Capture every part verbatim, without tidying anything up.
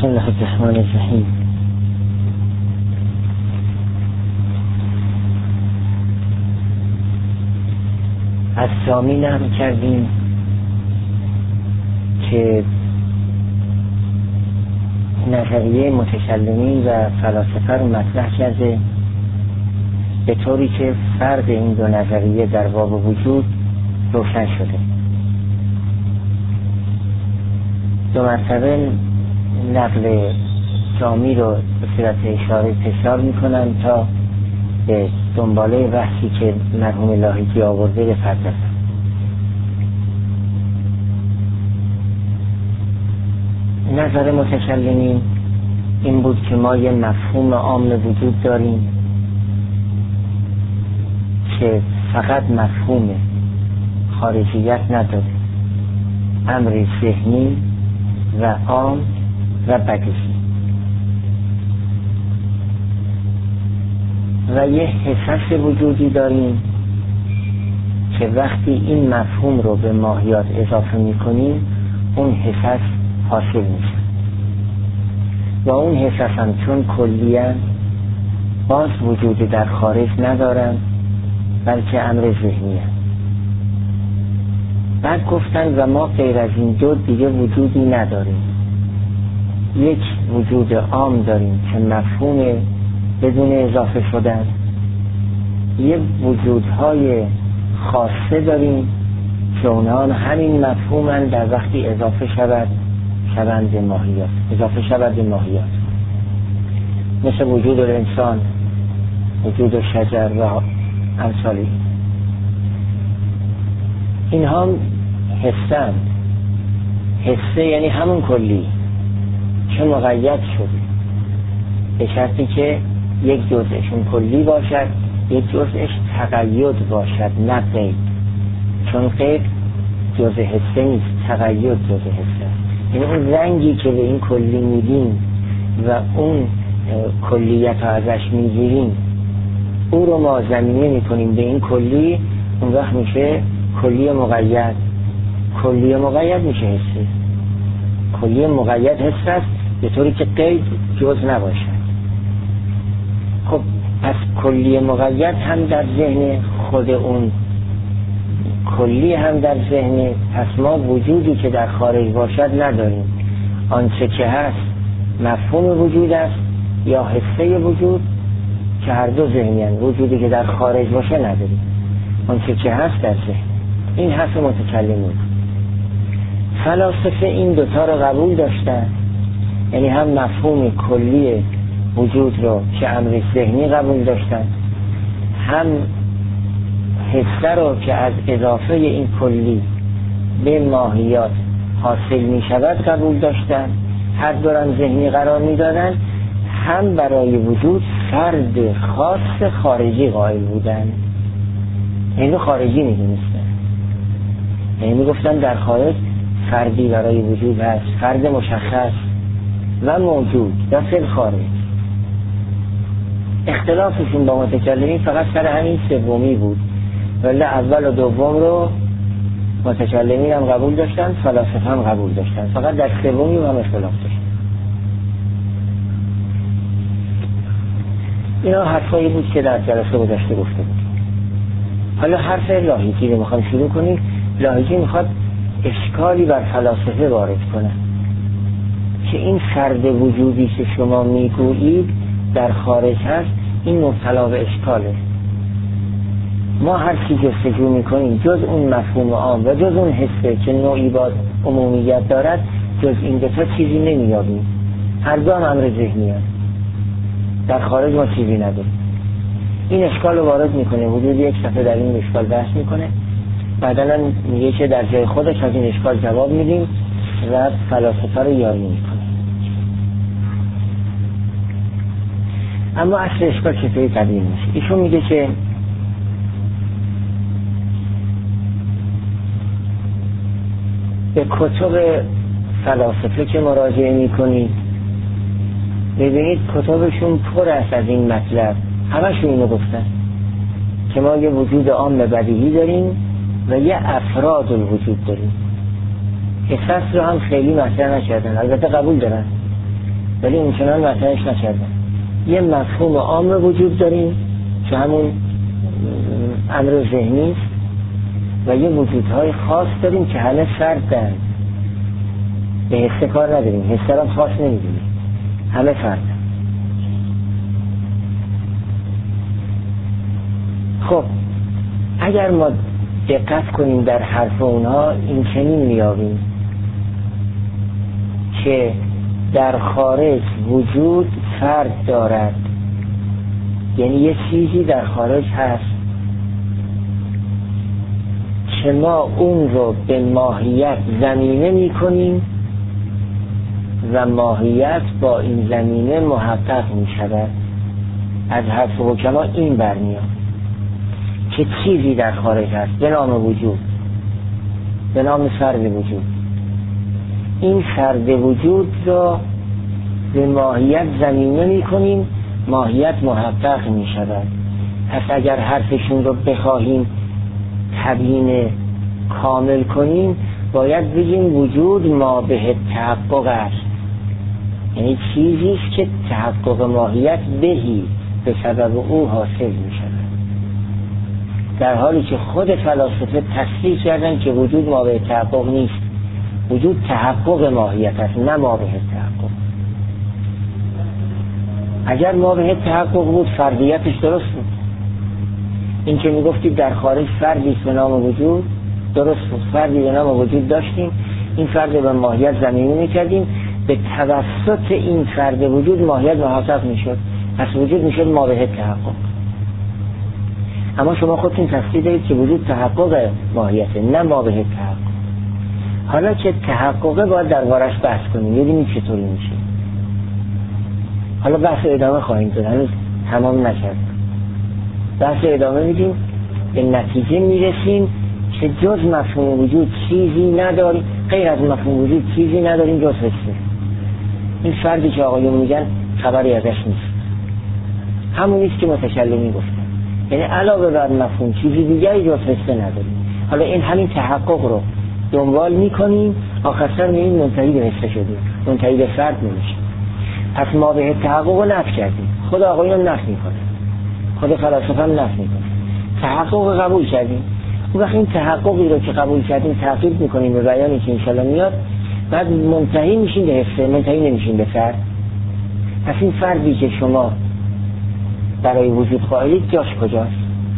بسم الله الرحمن الرحیم. از سامی نقل کردیم که نظریه متکلمین و فلاسفه رو مطرح کرده به طوری که فرق این دو نظریه در باب وجود روشن شده. دو مرتبه نقل سامی رو به صورت اشاره تکرار میکنن تا به دنباله بحثی که مرحوم لاهیجی آورده بپردازن. نظر متکلمین این بود که ما یه مفهوم عام وجود داریم که فقط مفهوم خارجیت نداره، امر ذهنی و عام و بدیهی، و یه حساس وجودی داریم که وقتی این مفهوم رو به ماهیات اضافه میکنیم اون حساس حاصل میشه و اون حساس هم چون کلیه باز وجود در خارج ندارن بلکه امر ذهنی هست. بعد گفتن و ما غیر از این دو دیگه وجودی نداریم. یک وجود عام داریم که مفهوم بدون اضافه شدن، یک وجودهای خاصه داریم که اونها همین مفهومن در وقتی اضافه شود شوند به ماهیات، اضافه شود به ماهیات، مثل وجود انسان، وجود شجر و امثالی. اینها حسن، حسه یعنی همون کلی که مقید شده به شرطی که یک جزءشون کلی باشد، یک جزءش تقید باشد، نه قید. چون قید جزء حسه نیست، تقید جزء حسه. یعنی اون رنگی که به این کلی میدیم و اون کلیت رو ازش میگیریم او رو ما زمینه میکنیم به این کلی، اون وقت میشه کلی مقید. کلی مقید میشه حسه. کلی مقید حس است به طوری که قید جز نباشد. خب پس کلی مقید هم در ذهن خود اون کلی هم در ذهن، پس ما وجودی که در خارج باشد نداریم. آنچه که هست مفهوم وجود است یا حسه وجود که هر دو ذهنی هست. وجودی که در خارج باشه نداریم، آنچه که هست در ذهن. این حرف متکلمین. فلاسفه این دوتا رو قبول داشتن، یعنی هم مفهوم کلی وجود رو که امر ذهنی قبول داشتن، هم حسه رو که از اضافه این کلی به ماهیات حاصل می شود قبول داشتن. هر دورم ذهنی قرار می دادن، هم برای وجود فرد خاص خارجی قائل بودن. اینو خارجی می دونستن، یعنی می گفتن در خارج فردی برای وجود هست، فرد مشخص و موجود در فی خارج. اختلافشون با متکلمین فقط سر همین سومی بود، ولی اول و دوم رو متکلمین هم قبول داشتن، فلاسفه هم قبول داشتن، فقط در سومی هم اختلاف داشتن. اینا حرفایی بود که در جلسه گذشته گفته بود. حالا حرف لاهیجی رو میخوام شروع کنیم. لاهیجی میخواد اشکالی بر فلاسفه وارد کنه که این فرد وجودی که شما میگویید در خارج هست، این مبتلا به اشکاله. ما هر چی جستجو میکنیم جز اون مفهوم عام و جز اون حسه که نوعی با عمومیت دارد، جز این دو تا چیزی نمیابیم. هر دو هم امر ذهنی هست. در خارج ما چیزی نداریم. این اشکال رو وارد میکنه. حدود یک صفحه در این اشکال بحث میکنه، بعداً میگه که در جای خودش از این اشکال جواب میدیم و فلاسفه رو یاری میکنه. اما اصل اشکال چطوری تبیین میشه؟ ایشون میگه که به کتب فلاسفه که مراجعه میکنید ببینید کتبشون پر است از این مطلب. همشون اینو گفتن که ما یه وجود عام بدیهی داریم و یه افراد الوجود داریم. احساس رو هم خیلی مطرح نکردن، البته قبول دارن ولی اونچنان مطرحش نکردن. یه مفهوم عام وجود داریم که همون امر ذهنی است و یه وجودهای خاص داریم که همه فردن، به حسه کار نداریم، حسه را خاص نمیدونیم، همه فردن. خب اگر ما دقت کنیم در حرف اونها، این چنین میابیم که در خارج وجود فرد دارد، یعنی یه چیزی در خارج هست که ما اون رو به ماهیت زمینه میکنیم و ماهیت با این زمینه محقق میشود. از حرف حکما این برمیاد که چیزی در خارج هست به نام وجود، به نام فرد وجود. این فرد وجود را به ماهیت زمینه میکنیم، ماهیت محقق میشود. پس اگر حرفشون رو بخواهیم تبیین کامل کنیم، باید بگیم وجود ما به تحقق است، یعنی چیزی است که تحقق ماهیت بهی به سبب او حاصل میشود، در حالی که خود فلاسفه تصریح کردن که وجود ما به تحقق نیست، وجود تحقق ماهیت است، نه ما به تحقق. اگر ما به تحقق بود فردیتش درست بود. این که میگفتید در خارج فردی به نام وجود، درست بود، فردی به نام وجود داشتیم، این فرد به ماهیت زمینه میکردیم، به توسط این فرد وجود ماهیت محقق میشد، پس وجود میشد ما به تحقق. اما شما خودتون تصدیق دارید که وجود تحقق ماهیته، نه ما به تحقق. حالا که تحققه باید دربارش بحث کنیم، ببینیم چطوری میشه. حالا بحث ادامه خواهیم داد، هنوز تمام نکرد. بحث ادامه میدیم، به نتیجه میرسیم که جز مفهوم وجود چیزی نداریم، غیر از مفهوم وجود چیزی نداریم جز حسه. این فردی که آقایون میگن خبری ازش نیست، همونیست که متکلمی گفتن، یعنی علاوه بر مفهوم چیزی دیگری جز حسه نداریم. حالا این همین تحقق رو دنبال میکنیم، آخر سر میگیم منتهی به حسه شدیم، منتهی به فرد نمیشیم. پس ما به تحقق رو نفی کردیم، خود آقایون نفی میکنه، خود فلاسفه هم نفی میکنه. تحقق قبول کردیم، اون وقت این تحققی رو که قبول کردیم تعقیب میکنیم به بیانی که انشالله میاد، بعد منتهی میشیم به حسه، منتهی نمیشیم به فرد. پس این فردی که شما برای وجود قائلید جاش کجاست؟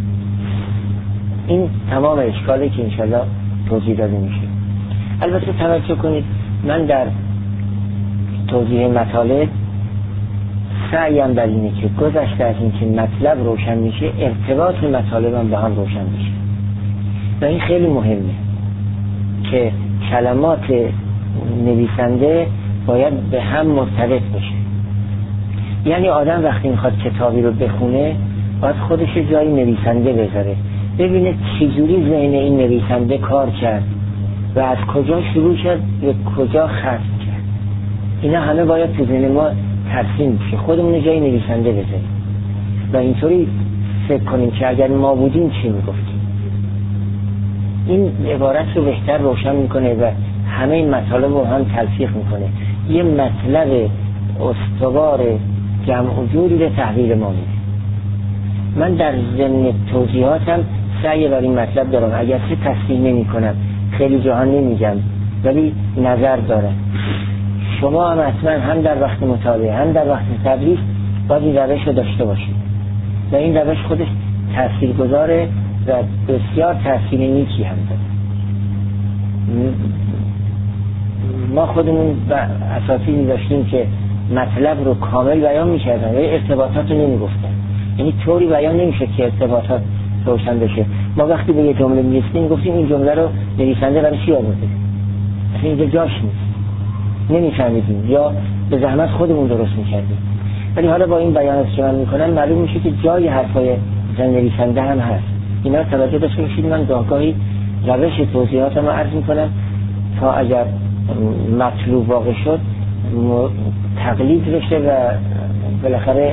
این تمام اشکالی که انشالله توضیح داده میشه. البته توجه کنید، من در توضیح مطالب سعیم بر اینه که گذشته از این که مطلب روشن میشه، ارتباط مطالب هم به هم روشن میشه و این خیلی مهمه که کلمات نویسنده باید به هم مرتبط بشه. یعنی آدم وقتی میخواد کتابی رو بخونه باید خودش جای نویسنده بذاره، ببینه چجوری ذهن این نویسنده کار کرد و از کجا شروع کرد و کجا ختم کرد. اینا همه باید تو ذهن ما ترسیم بشه، خودمون جای نویسنده بذاریم و اینطوری فکر کنیم که اگر ما بودیم چی میگفتیم. این عبارت رو بهتر روشن میکنه و همه این مطالب رو هم تلفیق میکنه، یه مطلب استوار جمع و جوری به تحویل ما میده. من در ضمن توضیحاتم سعی بر این مطلب دارم، اگر چه تصحیح نمی کنم، خیلی جهان نمیگم، ولی نظر دارم. شما هم اصلا هم در وقت مطالعه هم در وقت تدریس باید این روش رو داشته باشید و این روش خودش تاثیرگذاره و بسیار تاثیر نیکی هم داره. ما خودمون اساتیدی داشتیم که مطلب رو کامل بیان میکردن ولی ارتباطات رو نمیگفتن، یعنی طوری بیان نمیشه که ارتباطات روشن بشه. ما وقتی به یه جمله میرسیم گفتیم این جمله رو نویسنده برای چی آورده، اصلا اینجا جاش نیست، نمیفهمیدیم یا به زحمت خودمون درست میکردیم. ولی حالا با این بیانات که من میکنم معلوم میشه که جای حرفای زن نویسنده هم هست. اینا رو توجه داشته باشید. من گاهگاهی روش توضیحاتم رو عرض میکنم تا اگر مطلوب واقع شد تقلید بشه و بالاخره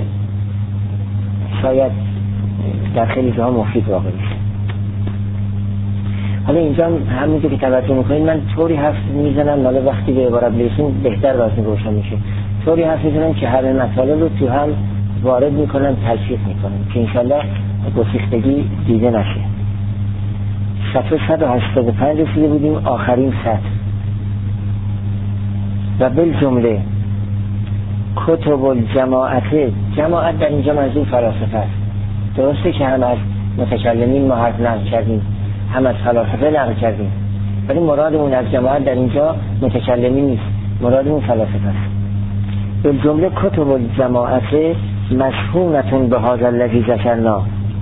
شاید در خیلی جاها مفید واقع بشه. حالا اینجا همونجور که توجه میکنید من طوری حرف میزنم، حالا وقتی به عبارت برسیم بهتر واسه روشن میشه، طوری حرف میزنم که همه مطالب رو تو هم وارد میکنم، تلفیق میکنم که انشالله گسیختگی دیده نشه. صفحه صد و هشتاد و پنج رسیده بودیم، آخرین سطر. و بالجمله کتب الجماعت، جماعت در اینجا منظور فلاسفه است. درسته که هم از متکلمین ما حرف نقل کردیم، هم از فلاسفه نقل کردیم، ولی مرادمون از جماعت در اینجا متکلمین نیست، مرادمون فلاسفه است. بالجمله کتب الجماعت مشحونتون به هذا الذی ذکرنا،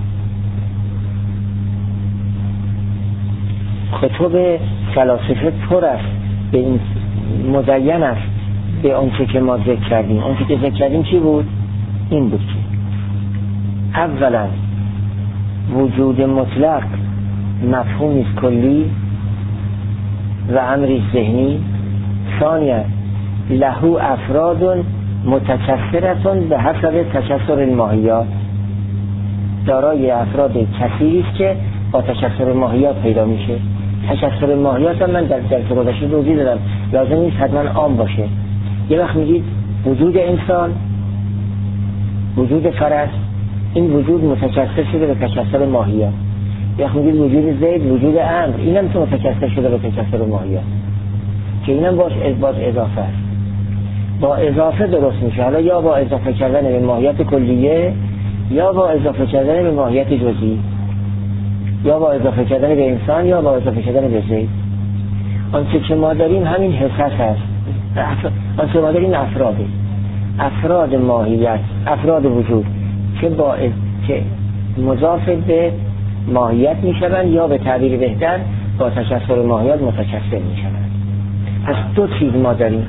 کتب فلاسفه پر است، به این مزین است به آنچه که ما ذکر کردیم. آنچه که ذکر کردیم چی بود؟ این بود که اولا وجود مطلق مفهومی است کلی و امری ذهنی، ثانیا له افراد متکثرتون به حسب تکثر الماهیات، دارای افراد کثیری است که با تکثر ماهیات پیدا میشه. تکثر ماهیات هم من در درس گذشته توضیح دادم، لازم نیست حتما عام باشه. یه وقت میگید وجود انسان، وجود فرس، این وجود متکثر شده به تکثر ماهیات. یه وقت میگید وجود زید، وجود امر، اینم تو متکثر شده به تکثر ماهیات، که اینم باش باز اضافه است. با اضافه درست میشه، حالا یا با اضافه کردن به ماهیت کلیه، یا با اضافه کردن به ماهیت جزئی، یا با اضافه کردن به انسان، یا با اضافه کردن به زید. آنچه که ما داریم همین حسس هست. آنچه که ما داریم افراده، افراد ماهیت، افراد وجود که با که مضاف به ماهیت میشوند، یا به تعبیر بهتر با تکثر ماهیت متکثر میشوند. پس دو چیز ما داریم.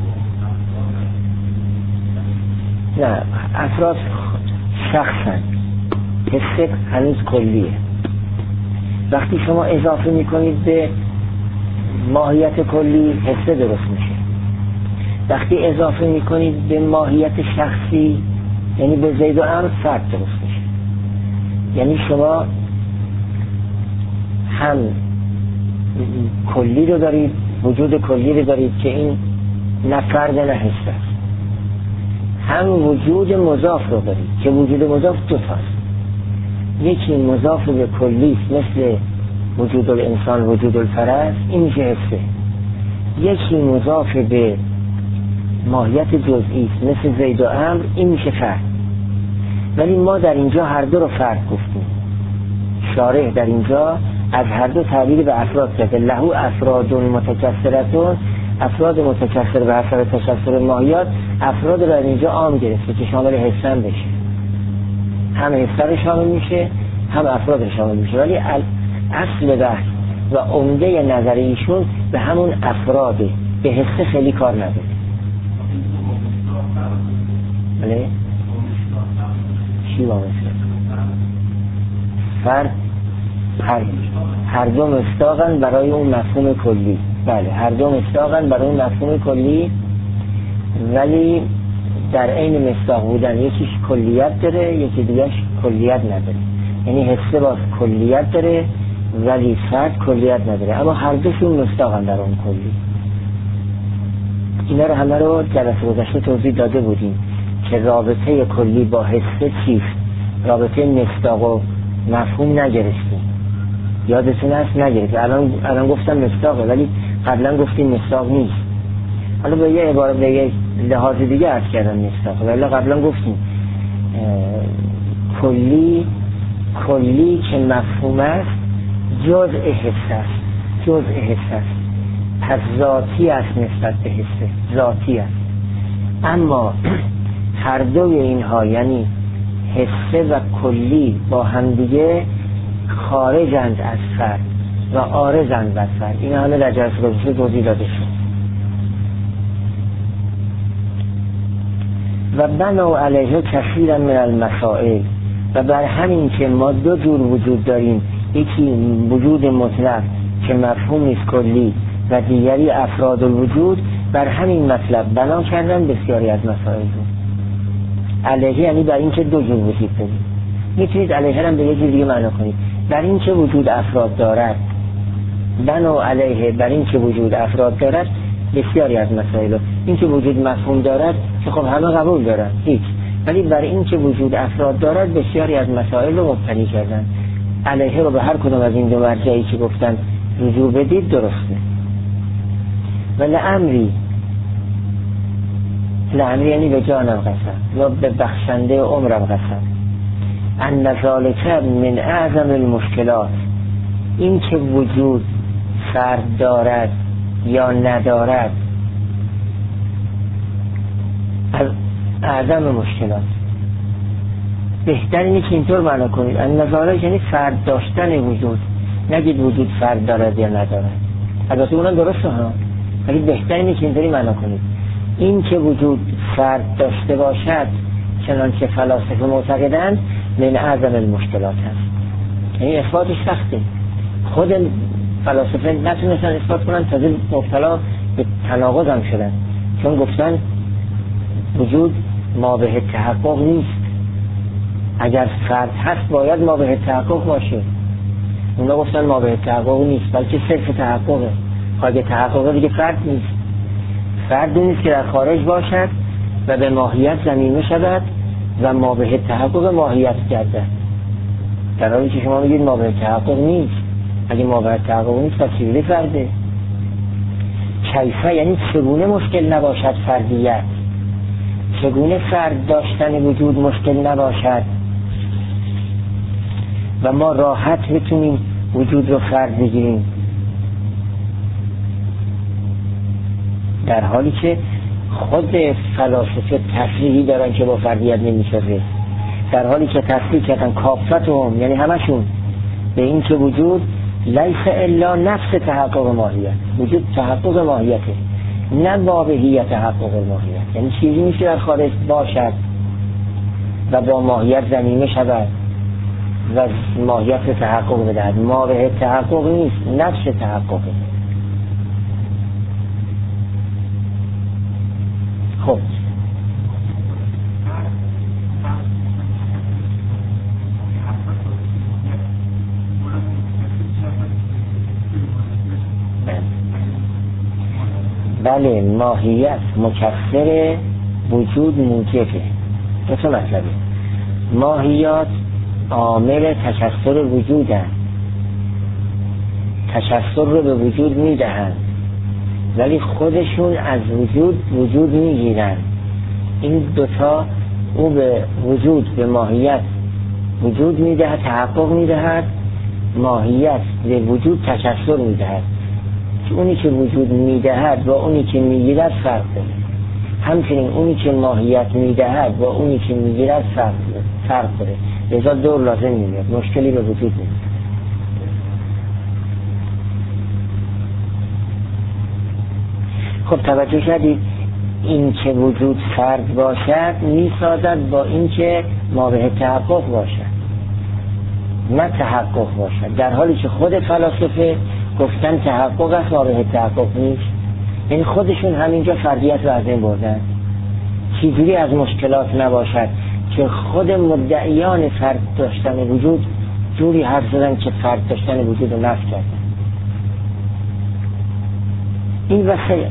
نه، افراد شخصن، حس هنوز کلیه. وقتی شما اضافه میکنید به ماهیت کلی، حسه درست میشه. وقتی اضافه میکنید به ماهیت شخصی، یعنی به زید و امر، فرد درست میشه. یعنی شما هم کلی رو دارید، وجود کلی رو دارید که این نه فرد نه حس است، هم وجود مضاف رو دارید که وجود مضاف دو تاست. یکی مضاف به کلی مثل وجود الانسان، وجود الفرس، این میشه حسه. یکی مضاف به ماهیت جزئی مثل زید و امر، این میشه فرد. ولی ما در اینجا هر دو رو فرد گفتیم. شارح در اینجا از هر دو تعبیر به افراد کرده. له افراد متکثرتون، افراد متکثر به حسب تکثر ماهیات، افراد رو در اینجا عام گرفته که شامل حسن بشه، هم حسن رو شامل میشه، هم افراد رو شامل میشه. ولی اصل بحث و عمده نظر ایشون به همون افراده، به حسه خیلی کار نداره. بله؟ چی با مثل؟ فرد هر, هر دو مصداقن برای اون مفهوم کلی. بله، هر دو مصداقن برای اون مفهوم کلی، ولی در عین مصداق بودن یکیش کلیت داره، یکی دیگهش کلیت نداره. یعنی حسه باز کلیت داره ولی فرد کلیت نداره، اما هر دوشون مصداقن در اون کلی. اینا رو همه رو جلسه گذشته توضیح داده بودیم که رابطه کلی با حسه چیست. رابطه مصداق و مفهوم نگرفتیم، یادتون هست نگرفت. الان الان گفتم مصداقه ولی قبلا گفتیم مصداق نیست. حالا به یه عبارت، به یه لحاظ دیگه عرض کردم مصداق، ولی قبلا گفتیم کلی کلی که مفهوم است جزء حس است، جزء حس است، پس ذاتی است نسبت به حس، ذاتی است. اما هر دوی اینها یعنی حسه و کلی با همدیگه خارجند از فرد و عارضند از فرد. این حالا در جلسه گذشته توضیح داده شد. و بنا علیه کثیرا من المسائل، و بر همین که ما دو جور وجود داریم، یکی وجود مطلق که مفهومی است کلی و دیگری افراد الوجود، بر همین مطلب بنا کردن بسیاری از مسائل رو. علیه یعنی بر این که دو جور وجود داریم. میتونید علیه هم به یه جور دیگه معنا کنید، بر این که وجود افراد دارد بنو علیه بر این که وجود افراد دارد بسیاری از مسائل، این که وجود مفهوم دارد که خب همه قبول دارن هیچ، ولی بر این که وجود افراد دارد بسیاری از مسائل رو مبتنی کردن. علیه رو به هر کدوم از این دو مرجعی که گفتن رجوع بدید درسته. و لعمری، لعمری یعنی به جانم قسم یا به بخشنده عمرم قسم، ان ذالک من اعظم المشکلات، این که وجود فرد دارد یا ندارد از اعظم مشکلات. بهتر اینه که اینطور معنا کنید ان ذالک یعنی فرد داشتن وجود، نگید وجود فرد دارد یا ندارد. البته اونم درسته ها، ولی بهتر اینه که اینطوری معنا کنید این که وجود فرد داشته باشد چنانچه فلاسفه معتقدند من اعظم المشکلات هست. یعنی اثباتش سخته، خود فلاسفه نتونستن اثبات کنن، تازه مبتلا به تناقض هم شدن، چون گفتن وجود مابه تحقق نیست، اگر فرد هست باید مابه تحقق باشه. اونا گفتن مابه تحقق نیست بلکه صرف تحققه. اگه تحققه دیگه فرد نیست، فرد نیست که در خارج باشد و به ماهیت ضمیمه شود و مابه تحقق ماهیت گردد، در حالی که شما میگید مابه تحقق نیست. اگه مابه تحقق نیست پس چجوری فرده؟ کیفه یعنی چگونه مشکل نباشد فردیت، چگونه فرد داشتن وجود مشکل نباشد و ما راحت بتونیم وجود رو فرد بگیریم، در حالی که خود فلاسفه تصریحی دارن که با فردیت نمی‌سازه، در حالی که تصریح کردن کافتهم یعنی همشون به این که وجود لیس الا نفس تحقق ماهیت، وجود تحقق ماهیته نه مابهیت تحقق ماهیت، یعنی چیزی نیست در خارج باشد و با ماهیت ضمیمه شود و ماهیت تحقق بدهد. مابه تحقق نیست، نفس تحققه. خب بله، ماهیت مکثر وجود موجبه. دو تا مطلبه، ماهیات عامل تکثر وجودن، تکثر رو به وجود میدهن ولی خودشون از وجود وجود میگیرن. این دوتا، او به وجود به ماهیت وجود میدهد، تحقق میدهد، ماهیت به وجود تکثر میدهد. اونی که وجود میدهد با اونی که میگیرد فرق داره، همچنین اونی که ماهیت میدهد با اونی که میگیرد فرق داره فرق داره لذا دور لازم میاد، مشکلی به وجود نیست. خب توجه کردید این که وجود فرد باشد میسازد با این که مابه تحقق باشد نه تحقق باشد، در حالی که خود فلاسفه گفتن تحقق است مابه تحقق نیست. یعنی خودشون همینجا فردیت رو از این بردن. چیزی از مشکلات نباشد که خود مدعیان فرد داشتن وجود جوری حرف زدن که فرد داشتن وجود رو نفی کردن. این وسیله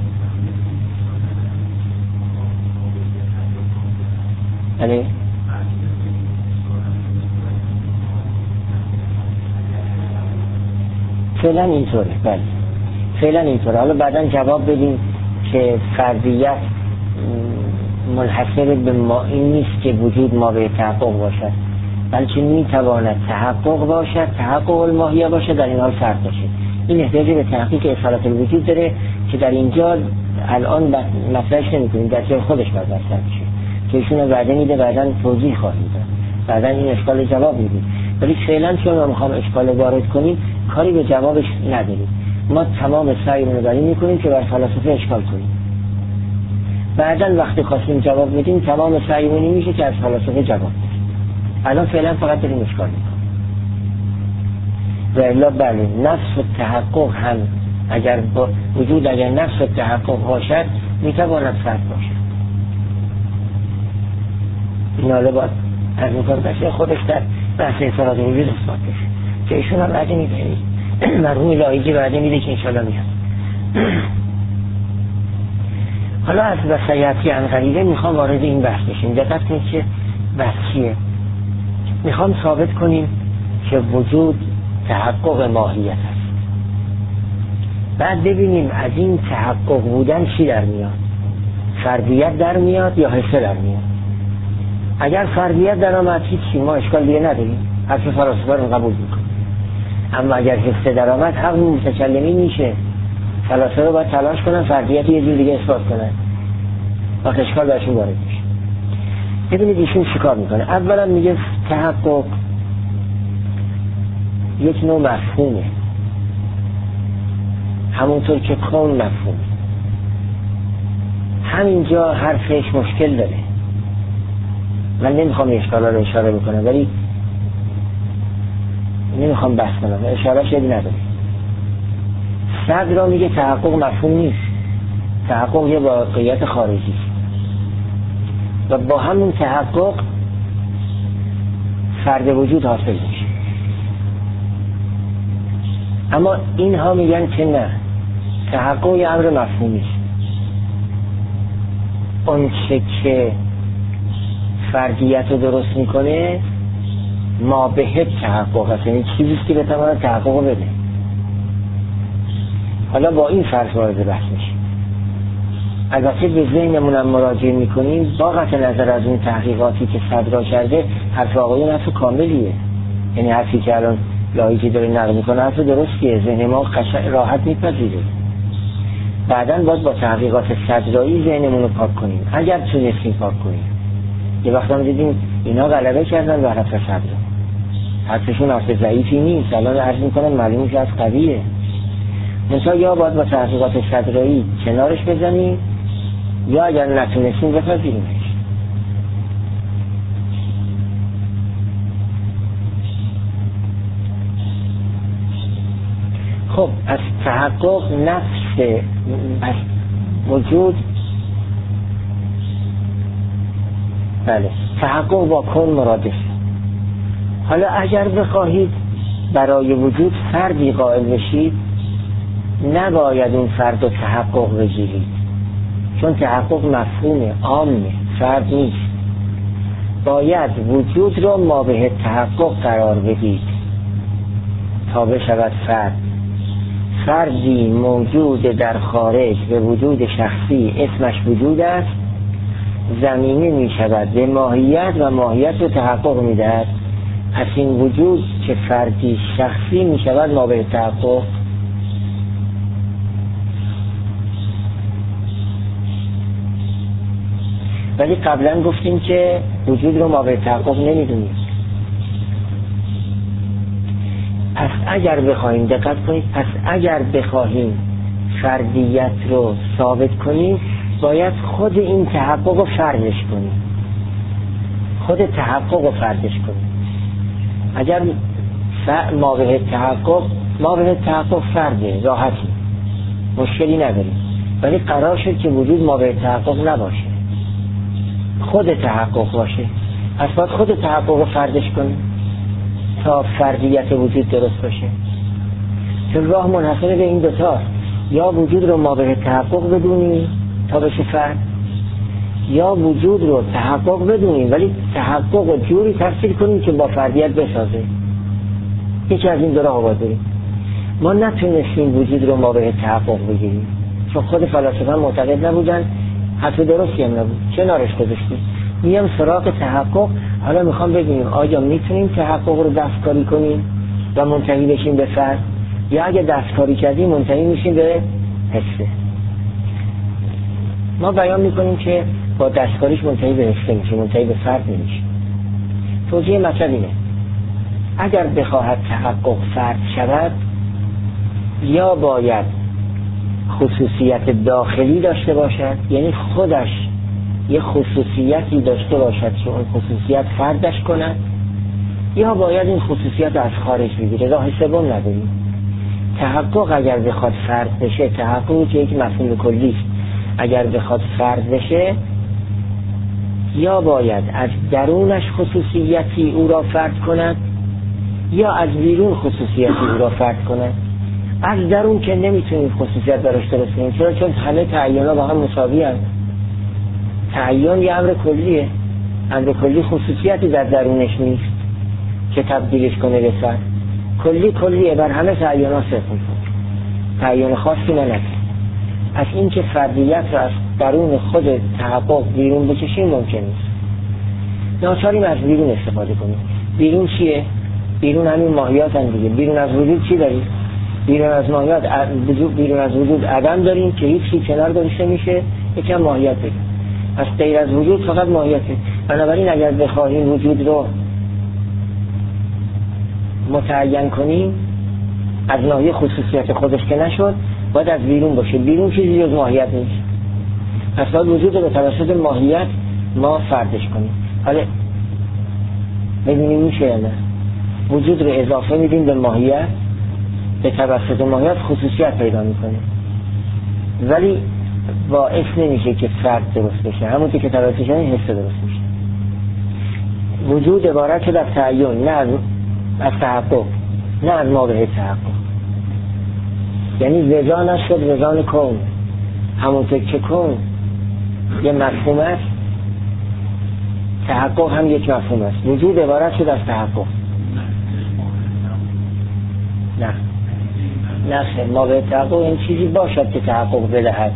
بله فعلا اینطوره. بله فعلا اینطوره. حالا بعدا جواب بدیم که فردیت منحصر به ما این نیست که وجود ما به تحقق باشد، بلکه میتواند تحقق باشد، تحقق الماهیه باشد، در این حال فرد باشد. این احتیاج به تحقیق اصالت الوجود داره که در اینجا الان مطرحش نمی‌کنیم، در جای خودش باید مطرح بشه که ایشون بعدا میده، بعدا توضیح خواهیم داد، بعدا این اشکال جواب میدیم. ولی فعلا چون ما میخوام اشکال وارد کنیم کاری به جوابش نداریم. ما تمام سعیمون رو داریم میکنیم که بر فلاسفه اشکال کنیم، بعدا وقتی خواستیم جواب میدیم تمام سعیمون میشه که از فلاسفه جواب بدیم. الان فعلا فقط داریم اشکال میکنیم. و الا بله نفس و تحقق هم اگر با وجود اگر نفس و تحقق باشد میتواند فرد باشد. این حالا باید از میکنم بشه خودش در بحث اصالت وجود اثبات بشه که ایشون هم بعدی میبینید مرحوم لایجی بعده میده که انشاءالله میاد. حالا از وصیتی عنقریبه میخوام وارد این بحث بشیم. دقت کنید که بحث چیه. میخوام ثابت کنیم که وجود تحقق ماهیت است. بعد ببینیم از این تحقق بودن چی در میاد، فردیت در میاد یا حسه در میاد. اگر فردیت در آمد هیچی، ما اشکال دیگه نداریم، حرف فلاسفه رو قبول میکنیم. اما اگر حسه در آمد حق متکلمین میشه، فلاسفه رو باید تلاش کنن فردیت یه جور دیگه اثبات کنن، وقت اشکال برشون وارد میشه. ببینید ایشون چیکار میکنه. اولا میگه تحقق یک نوع مفهومه، همونطور که کون مفهوم. همینجا حرفش مشکل داره، من نمیخوام اشکالا رو اشاره بکنم، ولی نمیخوام بحث کنم، اشاره شدی نداره. صد را میگه تحقق مفهوم نیست، تحقق یه واقعیت خارجی و با همون تحقق فرد وجود حاصل میشه. اما اینها میگن که نه، تحقق یه امر مفهومی است. اون چه که فردیت رو درست میکنه ما به تحقق هست، یعنی چیزیست که بتواند تحقق رو بده. حالا با این فرض وارد بحث میشه. البته به ذهنمون هم مراجعه میکنیم با قطع نظر از اون تحقیقاتی که صدرا کرده، حرف آقایون حرف کاملیه، یعنی حرفی که الان لایجی داره نقل میکنه حرف درستیه، ذهن ما راحت میپذیره. بعداً باید با تحقیقات صدرایی ذهنمون رو پاک کنیم، اگر تونستیم پاک کنیم. یه وقت هم دیدیم اینا غلبه کردن به حرف صدرا، حرفشون حرف ضعیفی نیست، الان عرض میکنم معلومه که از قویه. مثلا یا باید با تحقیقات صدرایی کنارش بزنیم یا اگر نتونستیم بپذیریمش. خب از تحقق نفس از وجود، بله تحقق با کن مرادف. حالا اگر بخواهید برای وجود فردی قائل بشید، نباید اون فرد رو تحقق بگیرید، چون تحقق مفهومه، عامه، فرد نیست. باید وجود رو ما به تحقق قرار بدید تا بشود فرد. فردی موجود در خارج به وجود شخصی اسمش وجود است، زمینه می شود به ماهیت و ماهیت رو تحقق می دهد. پس این وجود که فردی شخصی می شود ما به تحقق. ولی قبلا گفتیم که وجود رو ما به تحقق نمی دونیم. پس اگر بخواهیم، دقت کنید، پس اگر بخواهیم فردیت رو ثابت کنیم باید خود این تحقق رو فردش کنیم، خود تحقق رو فردش کنیم. اگر ما به تحقق ما به تحقق فرده، راحتی، مشکلی نداریم، ولی قرار شد که وجود ما به تحقق نباشه، خود تحقق باشه. پس باید خود تحقق رو فردش کنیم تا فردیت وجود درست باشه. چون راه منحصر به این دوتا، یا وجود رو ما به تحقق بدونیم تا بشه فرد، یا وجود رو تحقق بدونیم ولی تحقق رو جوری تفسیر کنیم که با فردیت بسازه. یکی از این دو راه باید بریم. ما نتونستیم وجود رو ما به تحقق بگیریم چون خود فلاسفه معتقد نبودن، حرف درستی هم نبود، کنارش گذاشتیم. میام سراغ تحقق. حالا میخوام ببینیم آیا میتونیم تحقق رو دستکاری کنیم و منتهی بشیم به فرد، یا اگه دستکاری کردیم منتهی میشیم به حسه. ما بیان میکنیم که با دستکاریش منتهی به حسه میشیم، منتهی به فرد نمیشیم. توضیح مطلب اینه: اگر بخواهد تحقق فرد شود، یا باید خصوصیت داخلی داشته باشد، یعنی خودش یه خصوصیتی داشته باشد که اون خصوصیت فردش کند، یا باید این خصوصیت از خارج بگیره. راه سوم نداریم. تحقق اگر بخواد فرد بشه، تحققی که یک مفهوم کلی است، اگر بخواد فرد بشه، یا باید از درونش خصوصیتی او را فرد کند، یا از بیرون خصوصیتی او را فرد کند. از درون که نمیتونیم خصوصیت براش درست کنیم. چرا؟ چون همه تعیینا با هم مساوی هست. تعیین یه امر کلیه، امر کلی خصوصیتی در درونش نیست که تبدیلش کنه به فرد. کلی کلیه، بر همه تعیینا صرف میکنه، تعیین خاصی نکنه. از این که فردیت رو از درون خود تحقق بیرون بکشیم ممکن نیست. ناچاریم از بیرون استفاده کنیم. بیرون چیه؟ بیرون همین ماهیات هم دیگه. بیرون از وجود چی داریم؟ بیرون از ماهیات بیرون از وجود عدم داریم که هیچ چی کنار گذاشته میشه، یکم ماهیت بگیم. از غیر از وجود فقط ماهیته. بنابراین اگر بخواهیم وجود رو متعین کنیم از ناحیه خصوصیت خودش که نشد، باید از بیرون باشه. بیرون چیزی جز ماهیت نیست. پس باید وجود رو به توسط ماهیت ما فردش کنیم. حالا ببینیم میشه یا نه. وجود رو اضافه میدیم به ماهیت، به توسط ماهیت خصوصیت پیدا میکنه، ولی باعث نمیشه که فرد درست بشه. همون که توسطش این حس درست میشه. وجود عبارت شد از تعیین، نه از تحقق، نه از ماهیت تحقق. یعنی وجا نشد وجان کون. همونطور که کون یه مفهوم است، تحقق هم یک مفهوم است. وجود عبارت شد از تحقق. نه نه خیر، ماهیت تحقق این چیزی باشد که تحقق بدهد.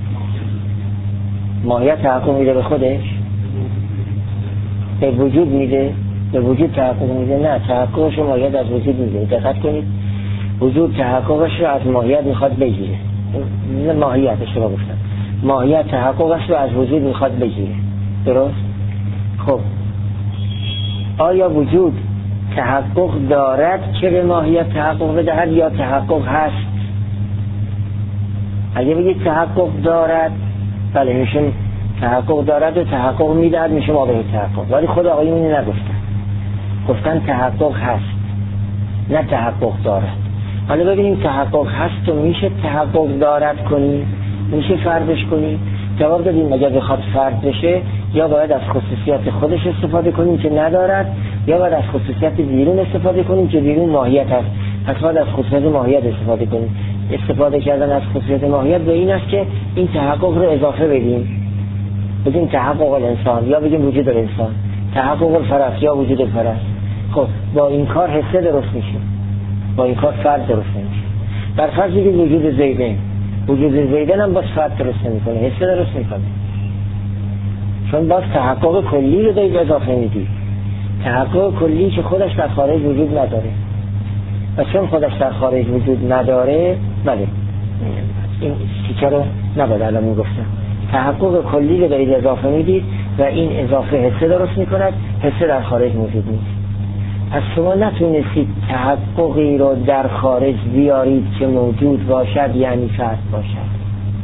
ماهیت تحقق میده به خودش، به وجود میده، به وجود تحقق میده. نه، تحققش ماهیت از وجود میده. دقت کنید، وجود تحققش رو از ماهیت میخواد بگیره. نه ماهیتش رو گفتم، ماهیت تحققش رو از وجود میخواد بگیره. درست؟ خب آیا وجود تحقق دارد که به ماهیت تحقق بدهد یا تحقق هست؟ اگه بگید تحقق دارد، بله میشه تحقق دارد و تحقق میدهد، میشه ماهیت تحقق. ولی خود آقایون اینو نگفتن، گفتن تحقق هست نه تحقق دارد. حالا ببینیم تحقق هست و میشه تحقق دارد کنیم، میشه فردش کنیم. جواب دادیم اگر بخواد فرد بشه یا باید از خصوصیت خودش استفاده کنیم که ندارد، یا باید از خصوصیت بیرون استفاده کنیم که بیرون ماهیت هست. پس باید از خصوصیت ماهیت استفاده کنیم. استفاده کردن از خصوصیت ماهیت به این است که این تحقق رو اضافه بدیم، بگیم تحقق الانسان یا بگیم وجود الانسان، تحقق الفرس یا وجود الفرس. خب با این کار حسه درست میشه، با این کار فرد درست نمیشه. در فرض بگیم وجود زیدن، وجود زیدن هم باز فرد درست نمیکنه، حسه درست میکنه، چون باز تحقق کلی رو دارید اضافه میدید. تحقق کلی که خودش در خارج وجود نداره، و چون خودش در خارج وجود نداره، بله این تیکه رو نباید الان میگفتم. تحقق کلی رو دارید اضافه میدید و این اضافه حسه درست میکند، حسه در خارج موجود نیست. پس شما نتونستید تحققی رو در خارج بیارید که موجود باشد، یعنی فرد باشد.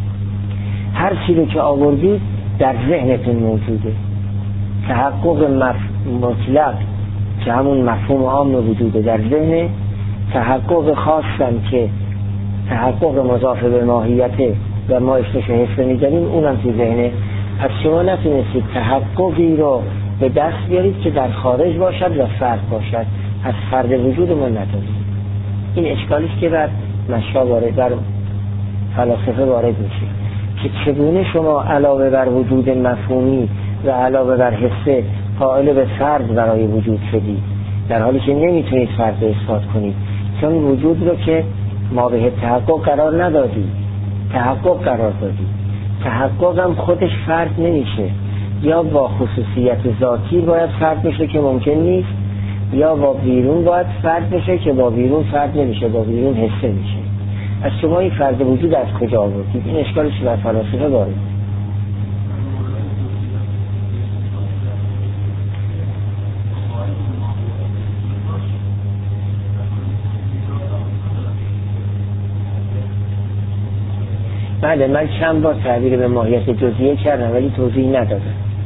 هر چی رو که آوردید در ذهنتون موجوده. تحقق مطلق که همون مفهوم عام وجوده در ذهن، تحقق خاصم که تحقق مضاف به ماهیته و ما اسمش حس می‌دانیم، اونم تو ذهنه. پس شما نتونستید تحققی رو به دست بیارید که در خارج باشد و فرد باشد، از فرد وجود ما ندارید. این اشکالیست که بر مشا وارد، بر فلاسفه وارد میشه که چگونه شما علاوه بر وجود مفهومی و علاوه بر حسه قائل به فرد برای وجود شدید، در حالی که نمیتونید فرد رو اثبات کنید، چون وجود رو که ما به تحقق قرار ندادید، تحقق قرار دادید. تحقق هم خودش فرد نمیشه، یا با خصوصیت ذاتی باید فرد بشه که ممکن نیست، یا با بیرون باید فرد بشه که با بیرون فرد نمیشه، با بیرون حسه میشه. از شما این فرد وجود از کجا آوردید؟ این اشکالش بر فلاسفه وارد. بله من چند بار تعبیر به ماهیت جزئیه کردم ولی توضیح ندادم.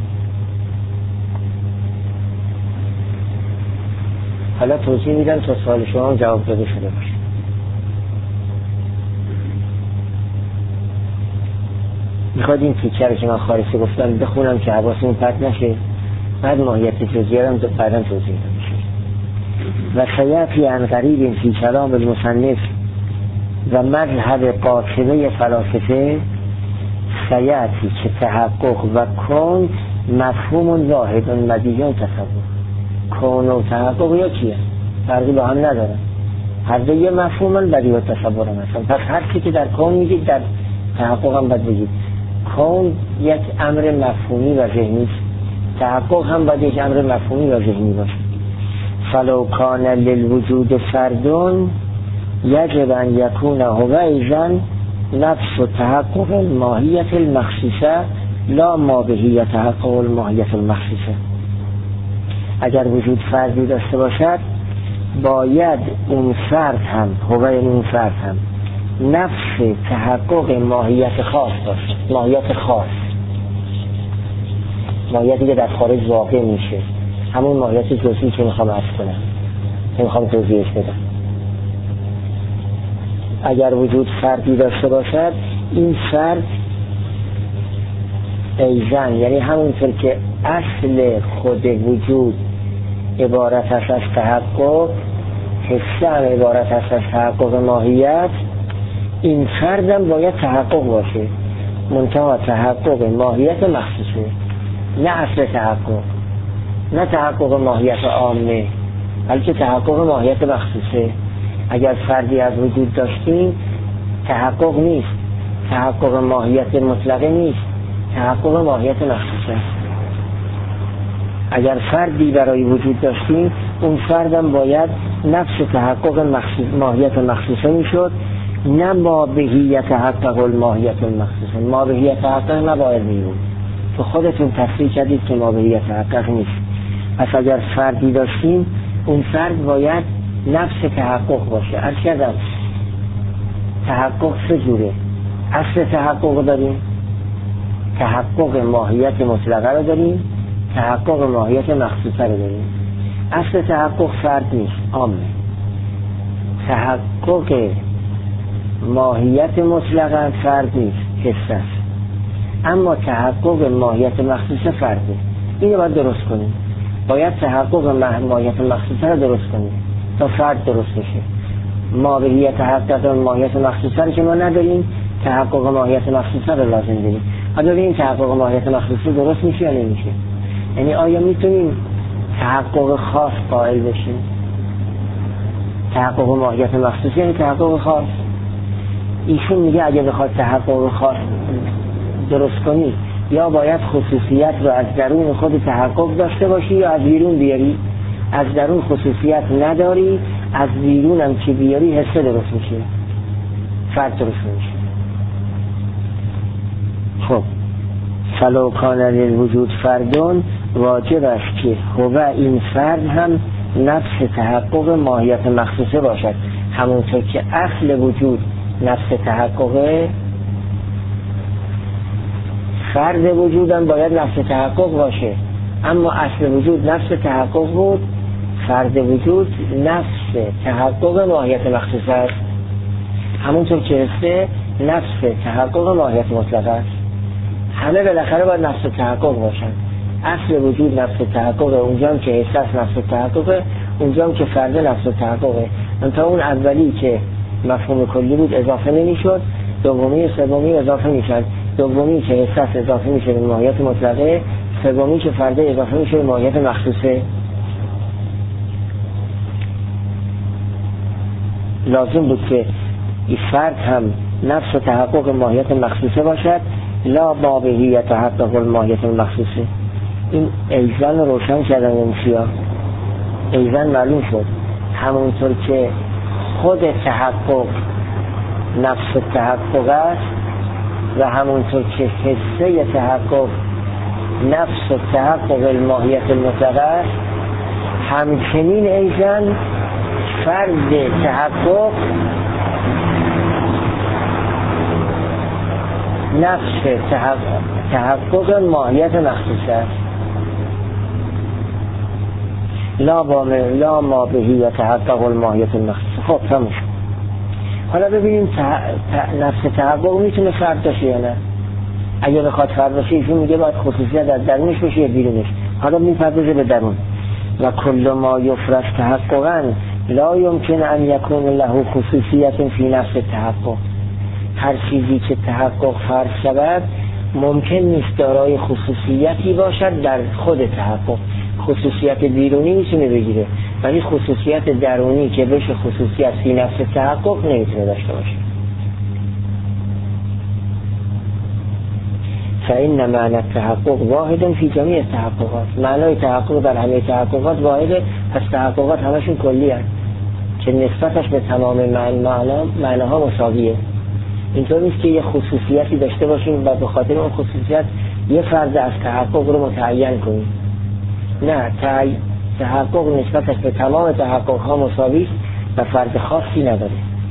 حالا توضیح میدم تا سوال شما جواب داده شده باشه. میخواد این تیکه رو که من خارجی گفتم بخونم که حواسمون پرت نشه، بعد ماهیت جزئیه رو بعداً توضیح میدم. و سیأتی عن قریب فی کلام المصنف و مذهب قاطبه فلاسفه سیعتی که تحقق و کون مفهوم واحد مدیون تصور. کون و تحقق یکیه، فرقی با هم ندارن، هر دو یه مفهومن بدیع تصور هم هستن. پس هر چی که در کون میگید در تحقق هم باید بگید. کون یک امر مفهومی و ذهنی است، تحقق هم باید یک امر مفهومی و ذهنی باشه. فلو کان للوجود فردون یجب ان یکون هو ایضا نفس و تحقق الماهیت المخصوصه لا ما بهی تحقق الماهیت المخصوصه. اگر وجود فردی داشته باشد باید اون فرد هم، هو یعنی اون فرد هم، نفس تحقق ماهیت خاص باشه. ماهیت خاص، ماهیتی که در خارج واقع میشه، همون ماهیت جزئی که میخوام عرض کنم، که میخوام توضیحش بدم. اگر وجود فردی داشته باشد این فرد ایضاً، یعنی همونطور که اصل خود وجود عبارت است از تحقق، حسه هم عبارت است از تحقق ماهیت، این فردم باید تحقق باشه، منتها تحقق ماهیت مخصوصه، نه اصل تحقق، نه تحقق ماهیت عامه، بلکه تحقق ماهیت مخصوصه. اگر فردی از وجود داشتیم تحقق نیست، تحقق ماهیت مطلقه نیست، تحقق ماهیت مخصوصه. اگر فردی برای وجود داشتیم اون فردم باید نفس تحقق مخصوص ماهیت مخصوصه میشد، نه ما بهی تحقق الماهیت المخصوصه. ما بهی تحقق نباید میبود، تو خودتون تصریح کردید که ما بهی تحقق نیست. پس اگر فردی داشتیم اون فرد باید نفس تحقق باشه. عرض کردم تحقق سه جوره. اصل تحقق داریم، تحقق ماهیت مطلقه رو داریم، تحقق ماهیت مخصوصه رو داریم. اصل تحقق فرد نیست، عامه. تحقق ماهیت مطلقه فرد نیست، حس است. اما تحقق ماهیت مخصوصه فرده. اینو باید درست کنیم. باید تحقق ماهیت مخصوصه رو درست کنیم تا فرد درست بشه. ما بهی تحقق ماهیت مخصوصه رو که ما نداریم، تحقق ماهیت مخصوصه رو لازم داریم. حالا ببینیم تحقق ماهیت مخصوصه درست میشه یا نمیشه. یعنی آیا میتونیم تحقق خاص قائل بشیم؟ تحقق ماهیت مخصوصه یعنی تحقق خاص. ایشون میگه اگه بخواد تحقق خاص درست کنی یا باید خصوصیت رو از درون خود تحقق داشته باشی یا از بیرون بیاری. از درون خصوصیت نداری، از بیرون هم که بیاری حسه درست میشه، فرد درست میشه. خب فلو کان للوجود فردون، واجب است که هو این فرد هم نفس تحقق ماهیت مخصوصه باشد. همونطور که اصل وجود نفس تحققه، فرد وجودم باید نفس تحقق باشه. اما اصل وجود نفس تحقق بود، فرد وجود نفس تحقق ماهیت مخصوصه است. همونطور که حسه نفس تحقق ماهیت مطلقه است. همه بالاخره باید نفس تحقق باشن. اصل وجود نفس تحققه، اونجا که حسه نفس تحققه، اونجا که فرد نفس تحققه. تا اون اولی که مفهوم کلی بود اضافه نمیشد، دومی سومی اضافه میشد. دومی که حسه اضافه میشه به ماهیت مطلقه، سومی که فرد اضافه میشه به ماهیت مخصوصه. لازم بود که این فرد هم نفس تحقق ماهیت مخصوصه باشد، لا بابهی تحقق الماهیت المخصوصه. این ایزن روشن کردن این سیاه، ایزن معلوم شد. همونطور که خود تحقق نفس تحقق است و همونطور که حسه تحقق نفس تحقق الماهیت المطلقه است، همچنین ایزن فرد تحقق نفس تحقق, تحقق ماهیت مخصوص است. لا با لا ما بهی و تحقق الماهیت المخصوص. خب تموم. حالا ببینیم تح... ت... نفس تحقق میتونه فرد باشه یا نه. اگه بخواد فرد باشه ایشون میگه باید خصوصیت از درونش باشه یا بیرونش. حالا میپردازه به درون. و کل ما یفرض تحققا لا يمكن ان یکون له خصوصیت فی نفس تحقق. هر چیزی که تحقق فرض شود ممکن نیست دارای خصوصیتی باشد در خود تحقق. خصوصیت بیرونی میتونه بگیره ولی خصوصیت درونی که بشه خصوصیت فی نفس تحقق نمیتونه داشته باشه. فإن معنی تحقق واحد فی جمیع تحققات. معنای تحقق در همه تحققات واحده، پس تحققات همشون کلی هست که نسبتش به تمام معنا معناها مساویه. اینطور نیست که یه خصوصیتی داشته باشیم و به خاطر اون خصوصیت یه فرد از تحقق رو متعین کنیم. نه، تحقق نسبتش به تمام تحقق ها مساوی و فرد خاصی نداره.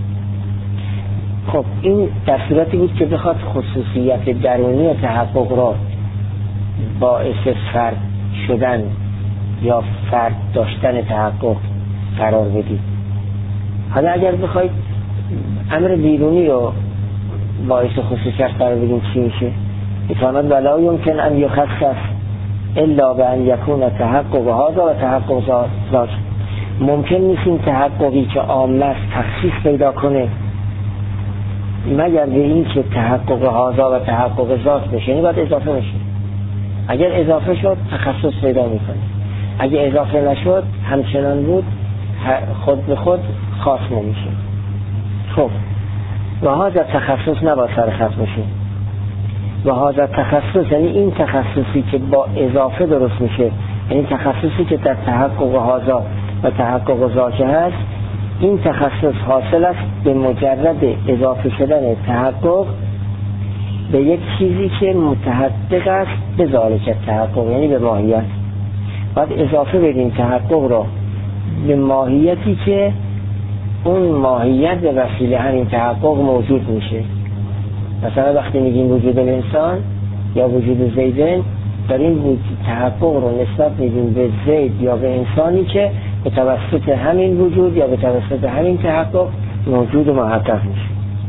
خب این در صورتی بود که بخواد خصوصیت درونی تحقق را باعث فرد شدن یا فرد داشتن تحقق قرار بدید. حالا اگر بخواید امر بیرونی رو باعث خصوصیت قرار بدیم چی میشه؟ میتواند ولا یمکن ان یخصص الا به ان یکون تحقق هذا و تحقق ذاک. ممکن نیست این تحققی که عام است تخصیص پیدا کنه مگر به این که تحقق هذا و تحقق ذات بشه، یعنی باید اضافه بشه. اگر اضافه شد تخصص پیدا میکنه، اگر اضافه نشد همچنان بود خود به خود خاص نمیشه. خب و هذا تخصص نباید سرخط بشه. و هذا تخصص یعنی این تخصصی که با اضافه درست میشه، یعنی تخصصی که در تحقق هذا و تحقق ذات هست، این تخصص حاصل است به مجرد اضافه شدن تحقق به یک چیزی که متحقق است به ذالک تحقق، یعنی به ماهیت. باید اضافه بدیم تحقق را به ماهیتی که اون ماهیت به وسیله همین تحقق موجود میشه. مثلا وقتی میگیم وجود انسان یا وجود زیدن، در این وجود تحقق رو نسبت میدیم به زید یا به انسانی که به توسط همین وجود یا به توسط همین تحقق موجود و محقق میشه.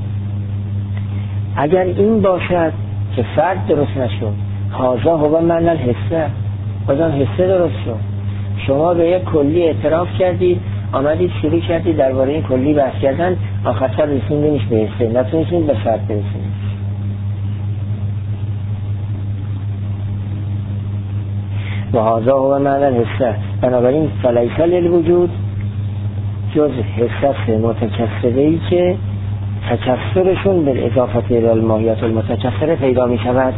اگر این باشد که فرد درست نشد، هازا هوا معنی الحسه، بازم حسه درست شد. شما به یک کلی اعتراف کردید، آمدید شروع کردید درباره این کلی بحث کردن، آخر سر رسوندینش به حسه، نتونستید به فرد برسید. و هازا هوا معنی الحسه، بنابراین فلیس للوجود جز حسس متکثره‌ای که تکثرشون به اضافت الی الماهیت المتکثره پیدا می شود.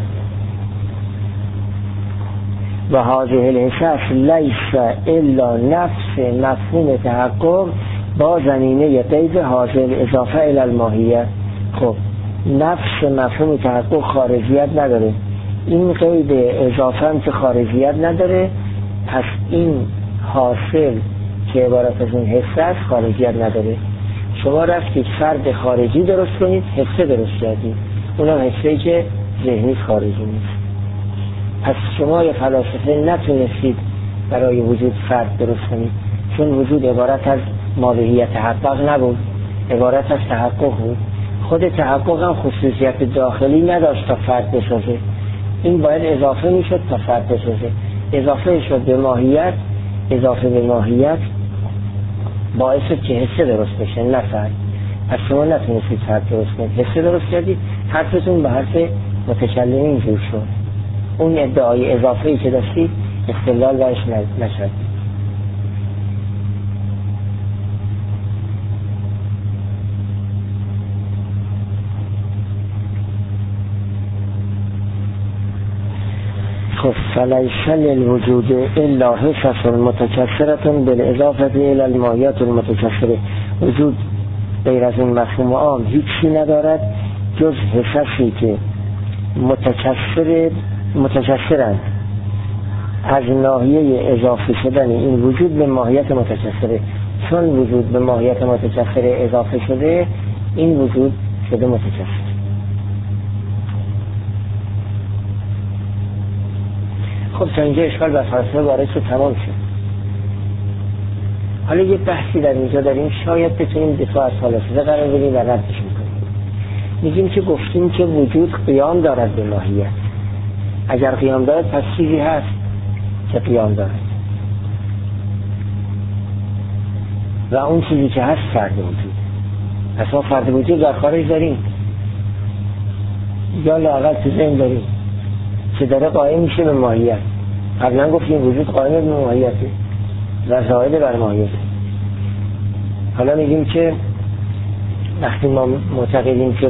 و هذه الحسس لیس الا نفس مفهوم تحقق با زمینه قید هذه الاضافه الی الماهیت. خب نفس مفهوم تحقق خارجیت نداره، این قید اضافه هم که خارجیت نداره، پس این حاصل که عبارت از این حسه است خارجیت نداره. شما رفتید فرد خارجی درست کنید، حسه درست کردید، اونم حسه‌ای که ذهنی خارجی نیست. پس شما یا فلاسفه نتونستید برای وجود فرد درست کنید، چون وجود عبارت از ماهیت تحقق نبود، عبارت از تحقق بود. خود تحقق هم خصوصیت داخلی نداشت تا فرد بسازه، این باید اضافه میشد تا فرد بسازه. اضافه شد به ماهیت، اضافه به ماهیت باعث شد که حسه درست بشه، نه فرد. پس شما نتونستید فرد درست کنید، حسه درست کردید، حرفتون به حرف متکلمین جور شد. اون ادعای اضافه‌ای که داشتید استدلال برش نشد. خب فلیس للوجود الا حسس متکثرة بالاضافه الى الماهیات المتکثره. وجود غیر از این مفهوم عام هیچی ندارد جز حسسی که متکثر متکثرند از ناحیه اضافه شدن این وجود به ماهیت متکثره. چون وجود به ماهیت متکثره اضافه شده، این وجود شده متکثر. خب تا اینجا اشکال بر فلسفه وارد شد، تمام شد. حالا یه بحثی در اینجا داریم، شاید بتونیم دفاع از فلسفه قرار بدیم و ردش میکنیم. میگیم که گفتیم که وجود قیام دارد به ماهیت. اگر قیام دارد پس چیزی هست که قیام دارد. و اون چیزی که هست فرد وجود. پس ما فرد وجود در خارج داریم یا لااقل تو ذهن داریم که داره قائم میشه به ماهیت. قبلا گفتیم وجود قائم به ماهیته و زائد بر ماهیت. حالا میگیم که وقتی ما معتقدیم که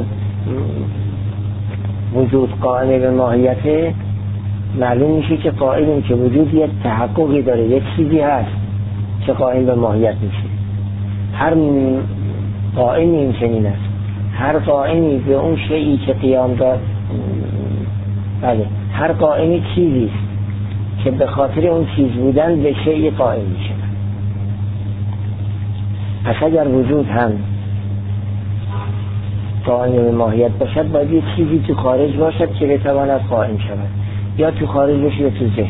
وجود قائم به ماهیته، معلوم میشه که قائلیم که وجود یک تحققی داره، یک چیزی هست که قائم به ماهیت میشه. هر قائمی این چنین است، هر قائمی به اون شیئی که قیام داد، بله هر قائمی چیزی است که به خاطر اون چیز بودن به شیئی قائم میشه. پس اگر وجود هم قائم به ماهیت باشد، باید یک چیزی تو خارج باشد که بتواند قائم شود، یا تو خارج باشه یا تو ذهن.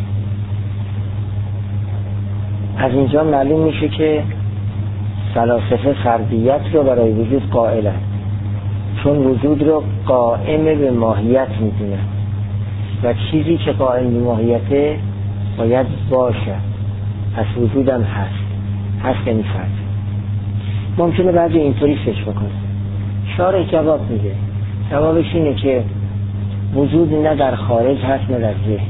از اینجا معلوم میشه که فلاسفه فردیت رو برای وجود قائلند، چون وجود رو قائم به ماهیت میدونن و چیزی که قائم به ماهیته باید باشه. پس وجودم هست، هست یعنی فرد. ممکنه بعضی اینطوری فکر بکنه. شارع جواب میده، جوابش اینه که وجود نه در خارج هست نه در ذهن.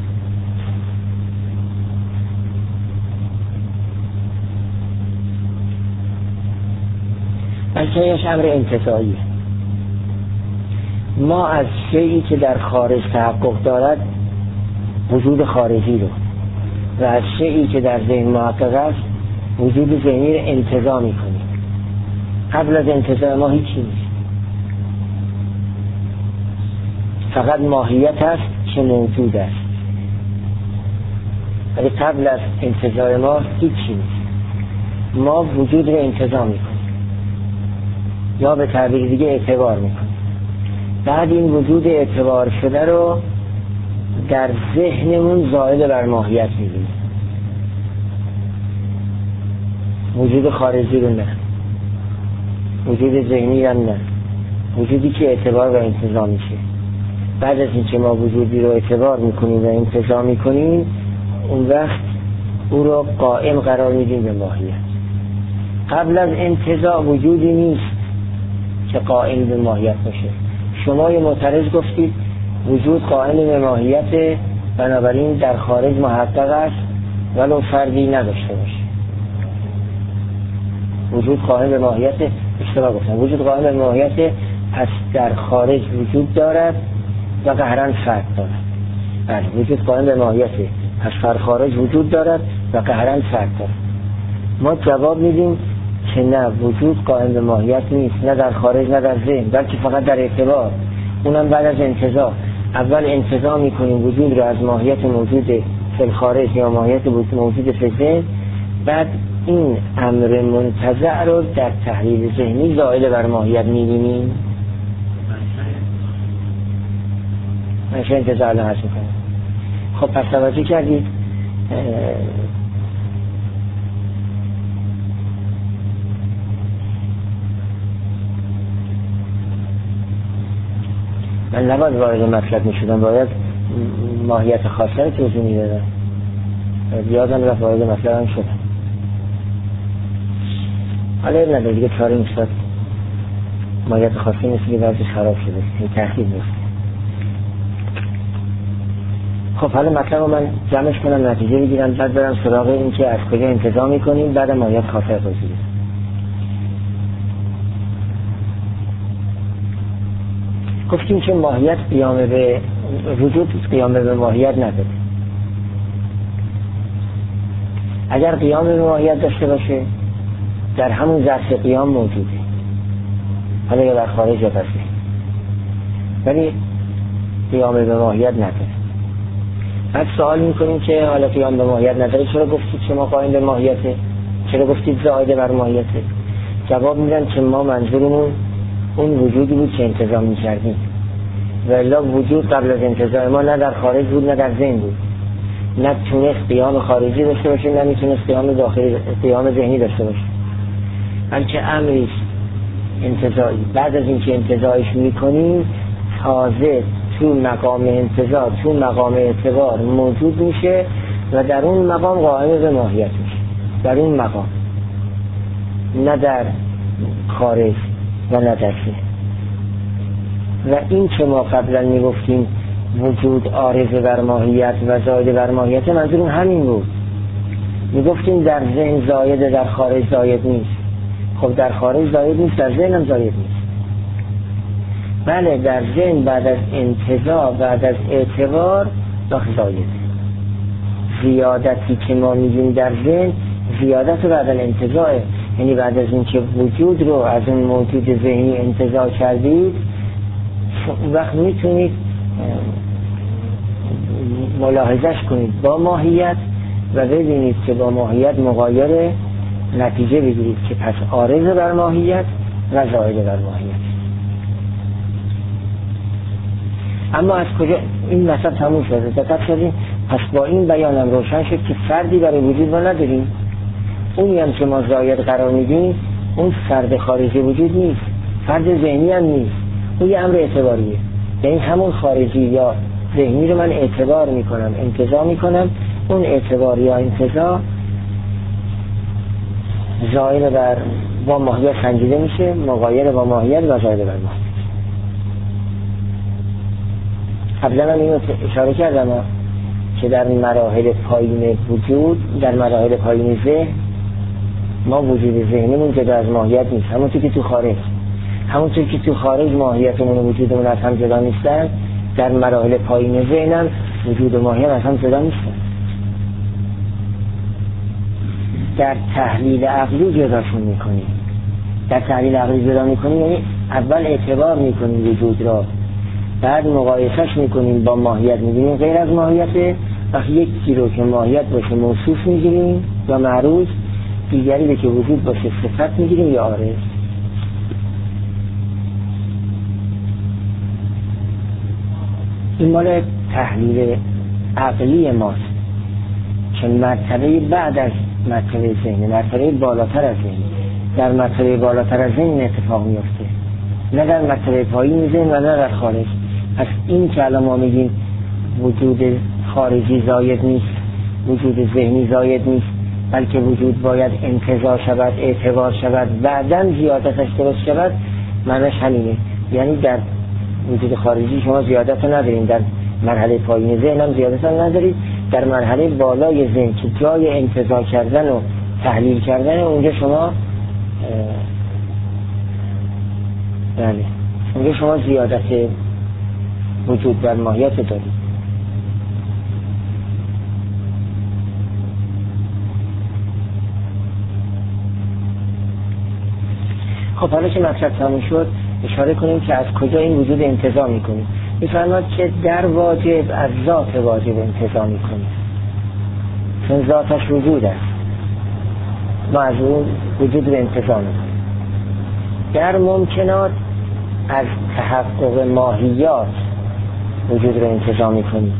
بلکه یه امر انتزاعیه. ما از شیئی که در خارج تحقق دارد وجود خارجی رو و از شیئی که در ذهن محقق است وجود ذهنی رو انتزاع میکنیم. قبل از انتزاع ما هیچی نیست، فقط ماهیت است که موجود است، ولی قبل از انتزاع ما هیچی نیست. ما وجود رو انتزاع میکنیم یا به تعبیر دیگه اعتبار میکنیم. بعد این وجود اعتبار شده رو در ذهنمون زائد بر ماهیت میبینیم. وجود خارجی رو نه، وجود ذهنی هم نه، وجودی که اعتبار و انتزاع میشه. بعد از اینکه ما وجودی رو اعتبار میکنیم و انتزاع میکنیم، اون وقت او رو قائم قرار میدیم به ماهیت. قبل از انتزاع وجودی نیست که قائم به ماهیت باشه. شما یه معترض گفتید وجود قائم به ماهیت، بنابراین در خارج محقق است ولو فردی نداشته باشه. وجود قائم به ماهیت، اشتباه گفتم، وجود قائم به ماهیت پس در خارج وجود دارد و قهرن فرد دارد. بله، وجود قائم به ماهیت پس در خارج وجود دارد و قهرن فرد دارد. ما جواب میدیم که نه، وجود قائم به ماهیت نیست، نه در خارج نه در ذهن، بلکه فقط در اعتبار، اونم بعد از انتزاع. اول انتزاع میکنیم وجود رو از ماهیت موجود فی الخارج یا ماهیت موجود فی الذهن، بعد این امر منتزع رو در تحلیل ذهنی زائد بر ماهیت میبینیم. من شو انتزاع الان هست میکنم. خب پس توجه کردید من نباید وارد مطلب می شدم، باید ماهیت خاصه رو توضیح می دادم. یادم رفت وارد مطلب هم شدم. حالا این نداره دیگه، چاره نیست. ماهیت خاصه نیست که بعضی خراب شده، این تحقیق نیست. خب حالا مطلب رو من جمعش کنم، نتیجه بگیرم، بعد برم سراغ این که از کجا انتزاع می کنیم، بعد ماهیت خاصه رو توضیح بدم. گفتیم که ماهیت قیام به وجود قیام به ماهیت نداره. اگر قیام به ماهیت داشته باشه در همون ظرف قیام موجوده، حالا یا در خارج یا در ذهن، ولی قیام به ماهیت نداره. بعد سوال میکنیم که حالا قیام به ماهیت نداره، چرا گفتید شما قائم به ماهیته؟ چرا گفتید زائد بر ماهیته؟ جواب میدن که ما منظورمون اون وجودی بود که انتزاع میکردیم، ولی وجود قبل از انتزاع ما نه در خارج بود نه در ذهن بود، نه تونست قیام خارجی داشته باشه نه میتونست قیام داخلی قیام ذهنی داشته باشه، بلکه امری انتزاعی. بعد از اینکه انتزاعش میکنیم تازه تو مقام انتزاع تو مقام اعتبار موجود میشه و در اون مقام قائم به ماهیت میشه. در اون مقام نه در خارج و نه در ذهن. و این که ما قبلا میگفتیم وجود عارض بر ماهیت و زائد بر ماهیت، منظورم همین بود. میگفتیم در ذهن زائد، در خارج زائد نیست. خب در خارج زائد نیست، در ذهن هم زائد نیست. بله در ذهن بعد از انتزاع، بعد از اعتبار وقت زائد. زیادتی که ما میگیم در ذهن زیادت بعد از انتزاع، یعنی بعد از اینکه وجود رو از اون موجود ذهنی انتزاع کردید، وقت میتونید ملاحظش کنید با ماهیت و ببینید که با ماهیت مغایر نتیجه بگیرید که پس عارض بر ماهیت و زائد بر ماهیت. اما از کجا این مطلب تموم شده؟ دقت کردیم؟ پس با این بیانم روشن شد که فردی برای وجود ما نداریم. اونی هم که ما زائد قرار میدیم اون فرد خارجی وجود نیست، فرد ذهنی هم نیست، اون یه امر اعتباریه. یعنی همون خارجی یا ذهنی رو من اعتبار میکنم، انتزاع میکنم، اون اعتبار یا انتزاع زائد بر با ماهیت سنجیده میشه، مغایر با ماهیت و زائد بر ماهیت. قبلا من اینو اشاره کردم که در مراحل پایین وجود، در مراحل پایین ذهن، ما وجود ذهنیمون جدا از ماهیت نیست، همونطور که تو خارج همونطور که تو خارج ماهیتمون و وجودمون از هم جدا نیستن، در مراحل پایین ذهنم وجود و ماهیت از هم جدا نیستن. در تحلیل عقلی جداشون میکنیم. در تحلیل عقلی جدا میکنیم یعنی اول اعتبار میکنیم وجود را، بعد مقایسهش میکنیم با ماهیت، میگیم غیر از ماهیته. وقتی یکی رو که ماهیت باشه موصوف میگیریم یا معروض، دیگری رو که وجود باشه صفت میگیریم یا عارض. این مال تحلیل عقلی ماست که مرتبه بعد از مرتبه ذهنی، مرتبه بالاتر از ذهنی. در مرتبه بالاتر از ذهن اتفاق میفته، نه در مرتبه پایین ذهن و نه در خارج. پس این که الان ما میگیم وجود خارجی زائد نیست، وجود ذهنی زائد نیست، بلکه وجود باید انتزاع شود، اعتبار شود، بعداً زیادتش درست شود، معنیش همینه. یعنی در وجود خارجی شما زیادت ندارید، در مرحله پایین ذهن هم زیادت ندارید، در مرحله بالای ذهن که جای انتزاع کردن و تحلیل کردن، اونجا شما بله اونجا شما زیادت وجود در ماهیت دارید. خب حالا که مطلب تموم شد اشاره کنیم که از کجا این وجود انتزاع میکنیم. میفرماد که در واجب از ذات واجب انتزاع میکنیم، چون ذاتش وجود است، ما از اون وجود رو انتزاع میکنیم. در ممکنات از تحقق ماهیات وجود رو انتزاع میکنیم،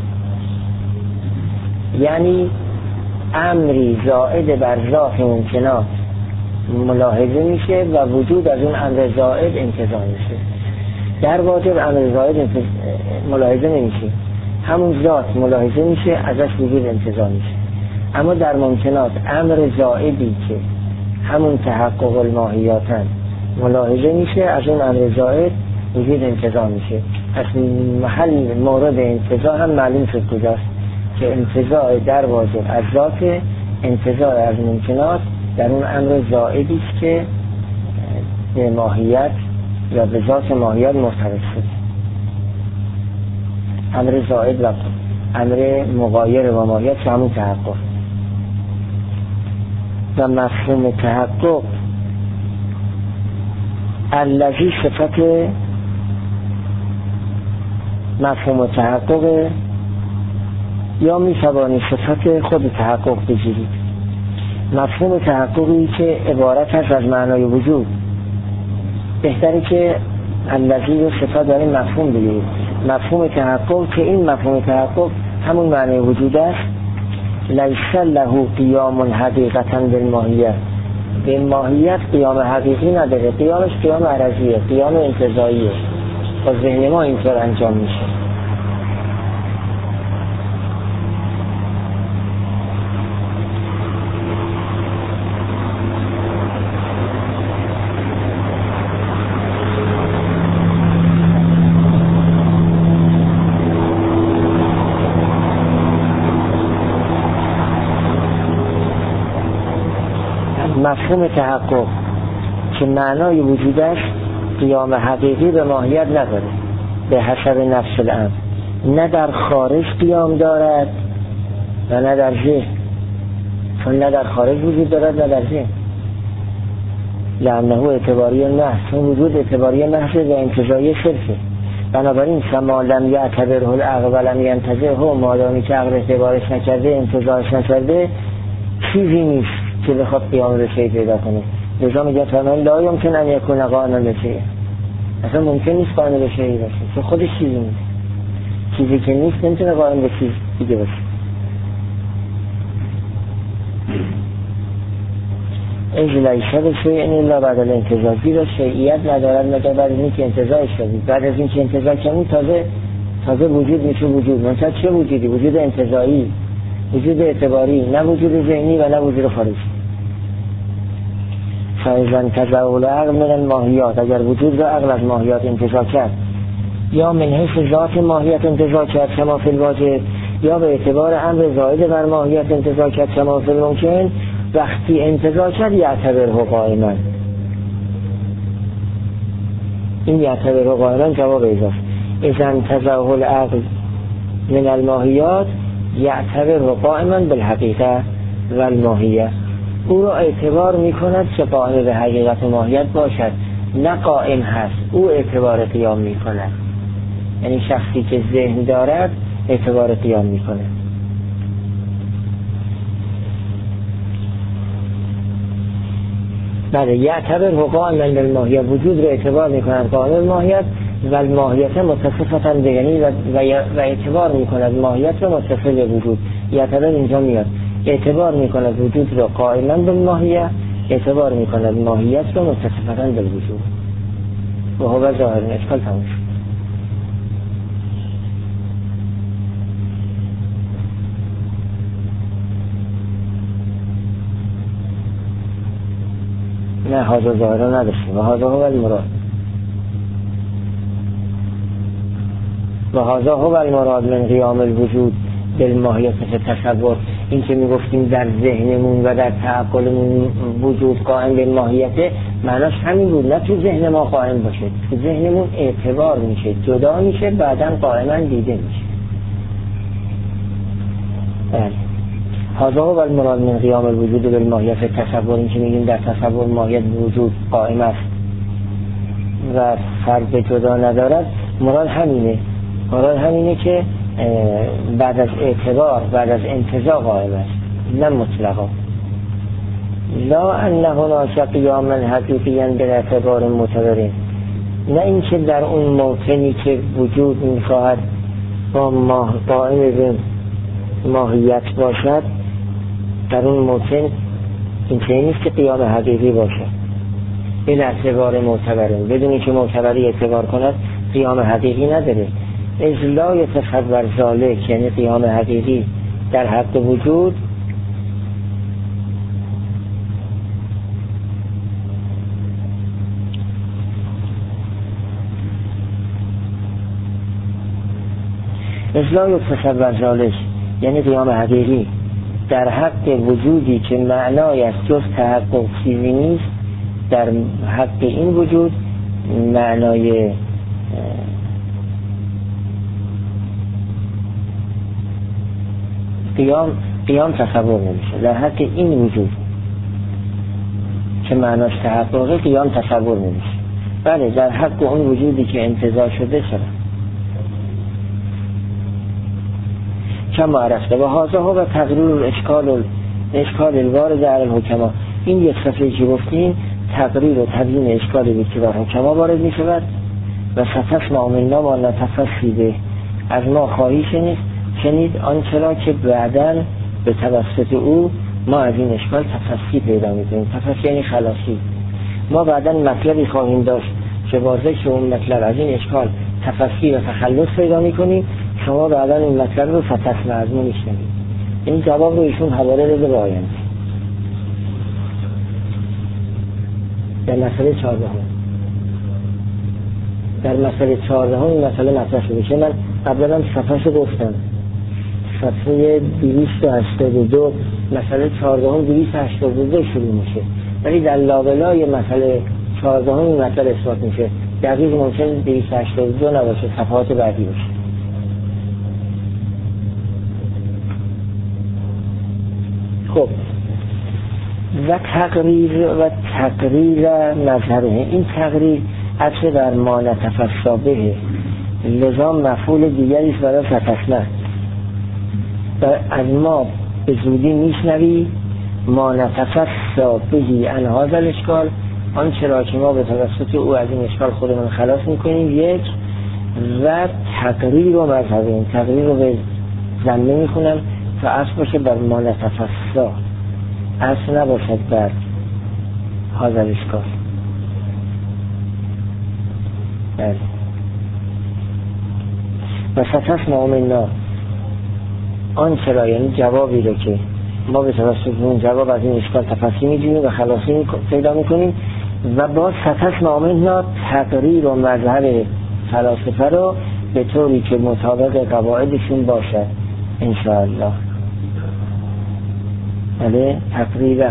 یعنی امری زائد بر ذات ممکنات ملاحظه میشه و وجود از اون امر زائد انتزاع میشه. در واجب امر زائد انتز... ملاحظه نمیشه، همون ذات ملاحظه میشه، ازش وجود انتزاع میشه. اما در ممکنات امر زائدی که همون تحقق الماهیاتن ملاحظه میشه، از اون امر زائد وجود انتزاع میشه. پس محل مورد انتزاع هم معلوم شد کجاست، که انتزاع در واجب از ذات، انتزاع از ممکنات در اون امر زائدی است که به ماهیت یا به ذات ماهیت مرتبط شد. امر زائد و امر مغایر با ماهیت که همون تحقق و مفهوم تحقق الذی صفت مفهوم تحقق، یا می توانی صفت خود تحقق بگیرید. مفهوم تحققی که عبارت هست از معنای وجود، بهتره که الذی رو صفت داریم مفهوم بگیرید. مفهوم تحقق که این مفهوم تحقق همون معنای وجود است. لیس له قیام حقیقتا بالماهیت، به ماهیت قیام حقیقی نداره، قیامش قیام عرضیه، قیام انتزاعیه. با ذهن ما اینطور انجام میشه. مفهوم تحقق که معنای وجود است قیام حقیقی به ماهیت نداره به حسب نفس الامر، نه در خارج قیام دارد و نه در ذهن، چون نه در خارج وجود دارد نه در ذهن، لانه اعتباری محض، چون وجود اعتباری محض و انتزاعی صرفه. بنابراین کما لم یعتبره العقل و لم ینتزعه، مادامی که عقل اعتبارش نکرده انتزاعش نکرده چیزی نیست که بخواد قیام به شیء پیدا کنه. لذا میگه فرمان لا یمکن ان یکون قائما به شیء، اصلا ممکن نیست قائم به شیء باشه چون خودش چیزی نیست، چیزی که نیست نمیتونه قائم به چیز دیگه باشه. از لیسه به شیء الا بعد الانتزاع، زیرا شیعیت ندارد مگر بعد از اینکه انتزاعش شدید، بعد از اینکه انتزاع کنید تازه تازه وجود میشه وجود. مثلا چه وجودی؟ وجود انتزاعی، وجود اعتباری، نه وجود ذهنی و نه وجود خارجی. فاذا انتزاع العقل من الماهیات، اگر وجود را عقل از ماهیات انتزاع کرد یا من حیث ذات ماهیت انتزاع کرد کما فی الواجب، یا به اعتبار امر زائد بر ماهیت انتزاع کرد کما فی الممکن، وقتی انتزاع کرد یعتبره قائما. این یعتبره قائما جواب اضافه. اذا انتزاع العقل من الماهیات یعتبره قائما بالحقیقه و الماهیه، او را اعتبار می کند که قائم به حقیقت ماهیت باشد، نه قائم هست، او اعتبار قیام می کند. یعنی شخصی که ذهن دارد اعتبار قیام می کند. بله، یعتبر قائما بالماهیت، وجود را اعتبار می کند قائم بالماهیت و الماهیت متصفتا به، یعنی و, و اعتبار می کند ماهیت را متصف به وجود. یعتبر اینجا میاد، اعتبار می کند وجود را قائما بالماهیت، اعتبار می کند ماهیت را متصفتا بالوجود. و هو ظاهر اشکال تموم شد. نه هذا ظاهر نداشتیم و هذا هو المراد و هذا هو المراد من قیام الوجود بالماهیت تصور. این که میگفتیم در ذهنمون و در تعقلمون وجود قائم به ماهیت، معناش همین بود، نه تو ذهن ما قائم باشه، تو ذهنمون اعتبار میشه، جدا میشه، بعداً قائما دیده میشه. بله، هذا هو المراد من قیام الوجود بالماهیت تصور. این که میگیم در تصور ماهیت وجود قائم است و فرد جدا ندارد، مراد همینه. مراد همینه که بعد از اعتبار، بعد از انتزاع قائم است، نه مطلقا. لا انه هناک قیاما حقیقیا باعتبار معتبرین، نه اینکه در اون موطنی که وجود میخواهد با ماه قائم به ماهیت باشد، در اون موطن این چه نیست که قیام حقیقی باشه به اعتبار معتبرین، بدونی که معتبری اعتبار کند قیام حقیقی نداره. از لا یتصور ذالک، یعنی قیام حقیقی در حق وجود از لا یتصور ذالک، یعنی قیام حقیقی در حق وجودی که معنای از جز تحقق چیزی نیست، در حق این وجود معنای قیام قیام تصور نمیشه. در حق این وجود که معناش تحقق قیام تصور نمیشه. بله، در حق اون وجودی که انتزاع شده چرا کما عرفته و هازه ها و تقریر اشکال اشکال الوارد علی الحکما. این یک صفحه که گفتیم تقریر و تبیین اشکالی بود که بر حکما وارد می شود و ستسمع منا ما نتفصیله، از ما خواهی شنید شنید آنچه را که بعداً به توسط او ما از این اشکال تفصیل پیدا می کنیم. تفصیل یعنی خلاصی. ما بعداً مطلبی خواهیم داشت که واضح که اون مطلب از این اشکال تفصیل و تخلص پیدا می کنیم، شما بعداً این مطلب رو ستسمع از ما میشنید. این جواب رو ایشون حواله داده به آینده در مسئله چهارده هم. در مسئله چهارده هم این مسئله مطرح شده که من قبلا هم صفحه رو گفتم، صفحه دویست و هشتاد و دو مسئله چهارده هم دویست و هشتاد و دو شروع میشه. ولی در لابلای مسئله چهاردهم این مسئله اثبات میشه. دقیق ممکن دویست و هشتاد و دو نباشه، صفحات بعدی باشه. خب و تقریر و تقریر مظهره، این تقریر عطف بر ما نتفسا به، لزام مفعول دیگری است برای فتسنه. و از ما به زودی میشنوی ما نتفسا بهی عن هذا الاشکال، آنچه را که ما به توسط او از این اشکال خودمون خلاص میکنیم. یک و تقریر و مظهره، تقریر رو به ضمه میکنم تا اصل باشه بر ما نتفسا، اصل نباشد بر هذا الاشکال. بله و ستسمع منا، آن چرا یعنی جوابی رو که ما به توسط اون جواب از این اشکال تفسیر می‌کنیم و خلاصی پیدا میکنیم. و با ستسمع منا تقریر و مظهر فلاسفه رو به طوری که مطابق قواعدشون باشد انشاءالله. بله تقریره،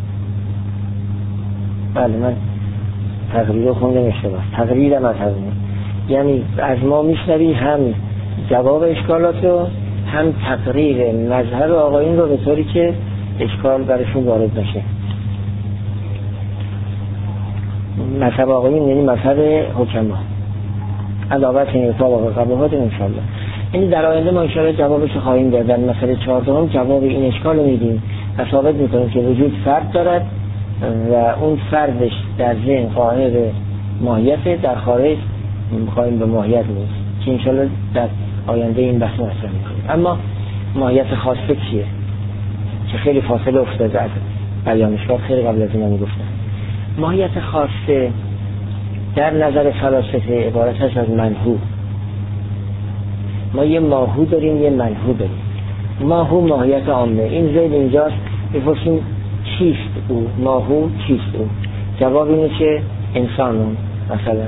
بله من تقریره خوندم اشتباه، تقریره مذهبی یعنی از ما میشنوی هم جواب اشکالات رو هم تقریر مظهر آقایون رو به طوری که اشکال برشون وارد نشه. مذهب آقایون یعنی مذهب حکما، علاوه بر این اتفاق و قباحات انشاءالله. یعنی در آینده ما انشاءالله جوابش خواهیم داد. در مسئله چهاردهم جواب این اشکال رو میدیم و ثابت میکنیم که وجود فرد دارد و اون فردش در ذهن قائل به ماهیت، در خارج قائل به ماهیت نیست که انشاءالله در آینده این بحث مطرح میکنیم. اما ماهیت خاصه چیه که خیلی فاصله افتاده از بیانش، خیلی قبل از این هم گفتم. ماهیت خاصه در نظر فلاسفه عبارت هست از منهو. ما یه ماهو داریم یه منهو داریم. ماهو ماهیت عامه، این زید اینجاست بپرسیم چیست او، ماهو چیست او؟ جواب اینه که انسانون مثلا.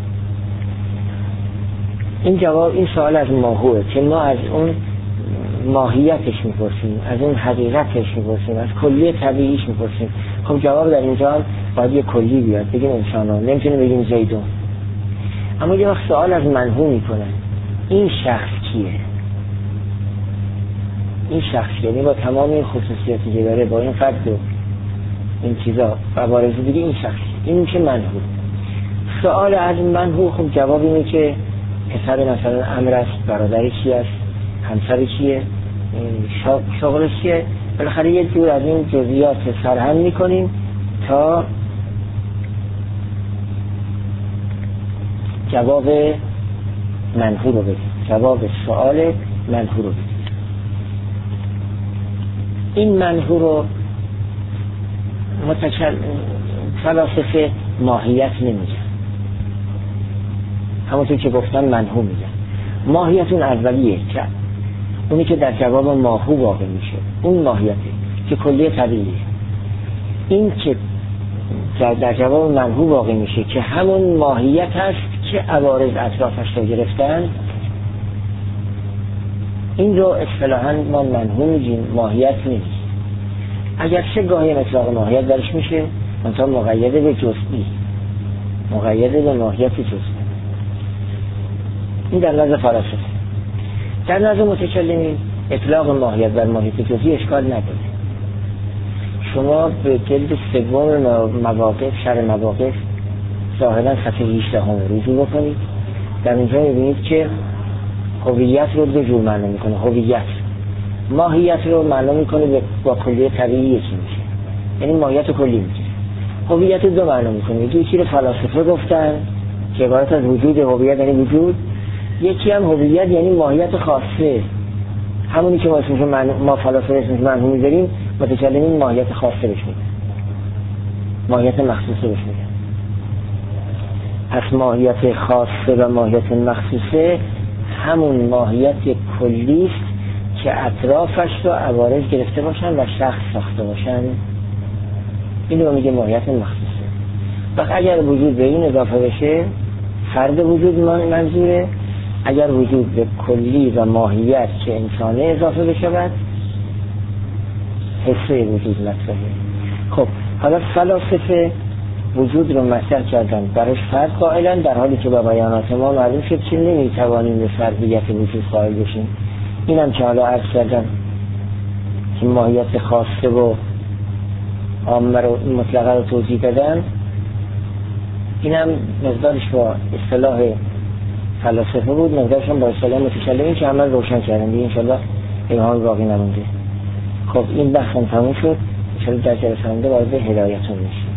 این جواب این سوال از ماهوه که ما از اون ماهیتش میپرسیم، از اون حقیقتش میپرسیم، از کلی طبیعیش میپرسیم. خب جواب در اینجا باید یه کلی بیاد، بگیم انسانون، نمیتونیم بگیم زیدون. اما یه وقت سوال از منهو میکنن، این شخص کیه؟ این شخص یعنی با تمام این خصوصیاتی که داره، با این قد و این چیزا و بارزی دیگه این شخص، این میشه منهو. سوال از منهو خب جواب اینه که پسر مثلا امر است، برادر کی است، همسر کیه، شغلش چیه. بالاخره یه جور از این جزئیات سرهم میکنیم تا جواب منهو رو بدیم، جواب سوال منهو رو بدیم. این منهو رو متکلم فلاسفه ماهیت نمیگن، همونطور که گفتم منهو میگن. ماهیت اون اولیه که اونی که در جواب ماهو واقع میشه، اون ماهیته که کلیه طبیعیه. این که در جواب منهو واقع میشه که همون ماهیت هست که عوارض اطرافش رو گرفتن، این رو اصطلاحاً ما منهو میگیم، ماهیت نیست. اگر چه گاهی مطلق ماهیت درش میشه، منتها مقیده به جزئی، مقیده به ماهیت جزئی. این در نظر فلاسفه. در نظر متکلمین اطلاق ماهیت بر ماهیت جزئی اشکال نداره. شما به جلد سوم مواقف، شرح مواقف ظاهرا صفحه هجده هم رجوع بکنید. در اینجا میبینید که هویت رو دو جور معنا میکنه. هویت ماهیت رو معنا میکنه با کلیه طبیعی یکی میشه، یعنی ماهیت کلی میشه. هویت دو معنا میکنه، یکی رو فلاسفه گفتن که عبارت از وجود، هویت یعنی وجود. یکی هم هویت یعنی ماهیت خاصه، همونی که ما اسمش من... ما فلاسفه اسمش منهو میذاریم، متکلمین ماهیت خاصه بهش میگن، ماهیت مخصوصه بهش میگن. پس ماهیت خاصه و ماهیت مخصوصه همون ماهیت کلی است که اطرافش رو عوارض گرفته باشن و شخص ساخته باشن. اینو میگه ماهیت مخصوصه. وقت اگر وجود به این اضافه بشه، فرد وجود منظوره. اگر وجود به کلی و ماهیت که انسانه اضافه بشه، بعد حسه وجود مطرحه. خب حالا فلاسفه وجود رو مطرح کردن، براش فرق قائلن، در حالی که با بیانات ما معلوم شد که نمیتوانیم به فردیت وجود قائل بشیم. اینم که حالا عرض کردم که ماهیت خاصه و عامه رو مطلقه رو توضیح دادن، اینم مقدارش با اصطلاح فلاسفه بود، مقدارش هم با اصطلاح متکلمین که عمل روشن کردن دیگه، انشاءالله اینها باقی نمونده. خب این بحث هم تموم شد، انشاءالله در جلسه آینده وارد هدایتون میشه.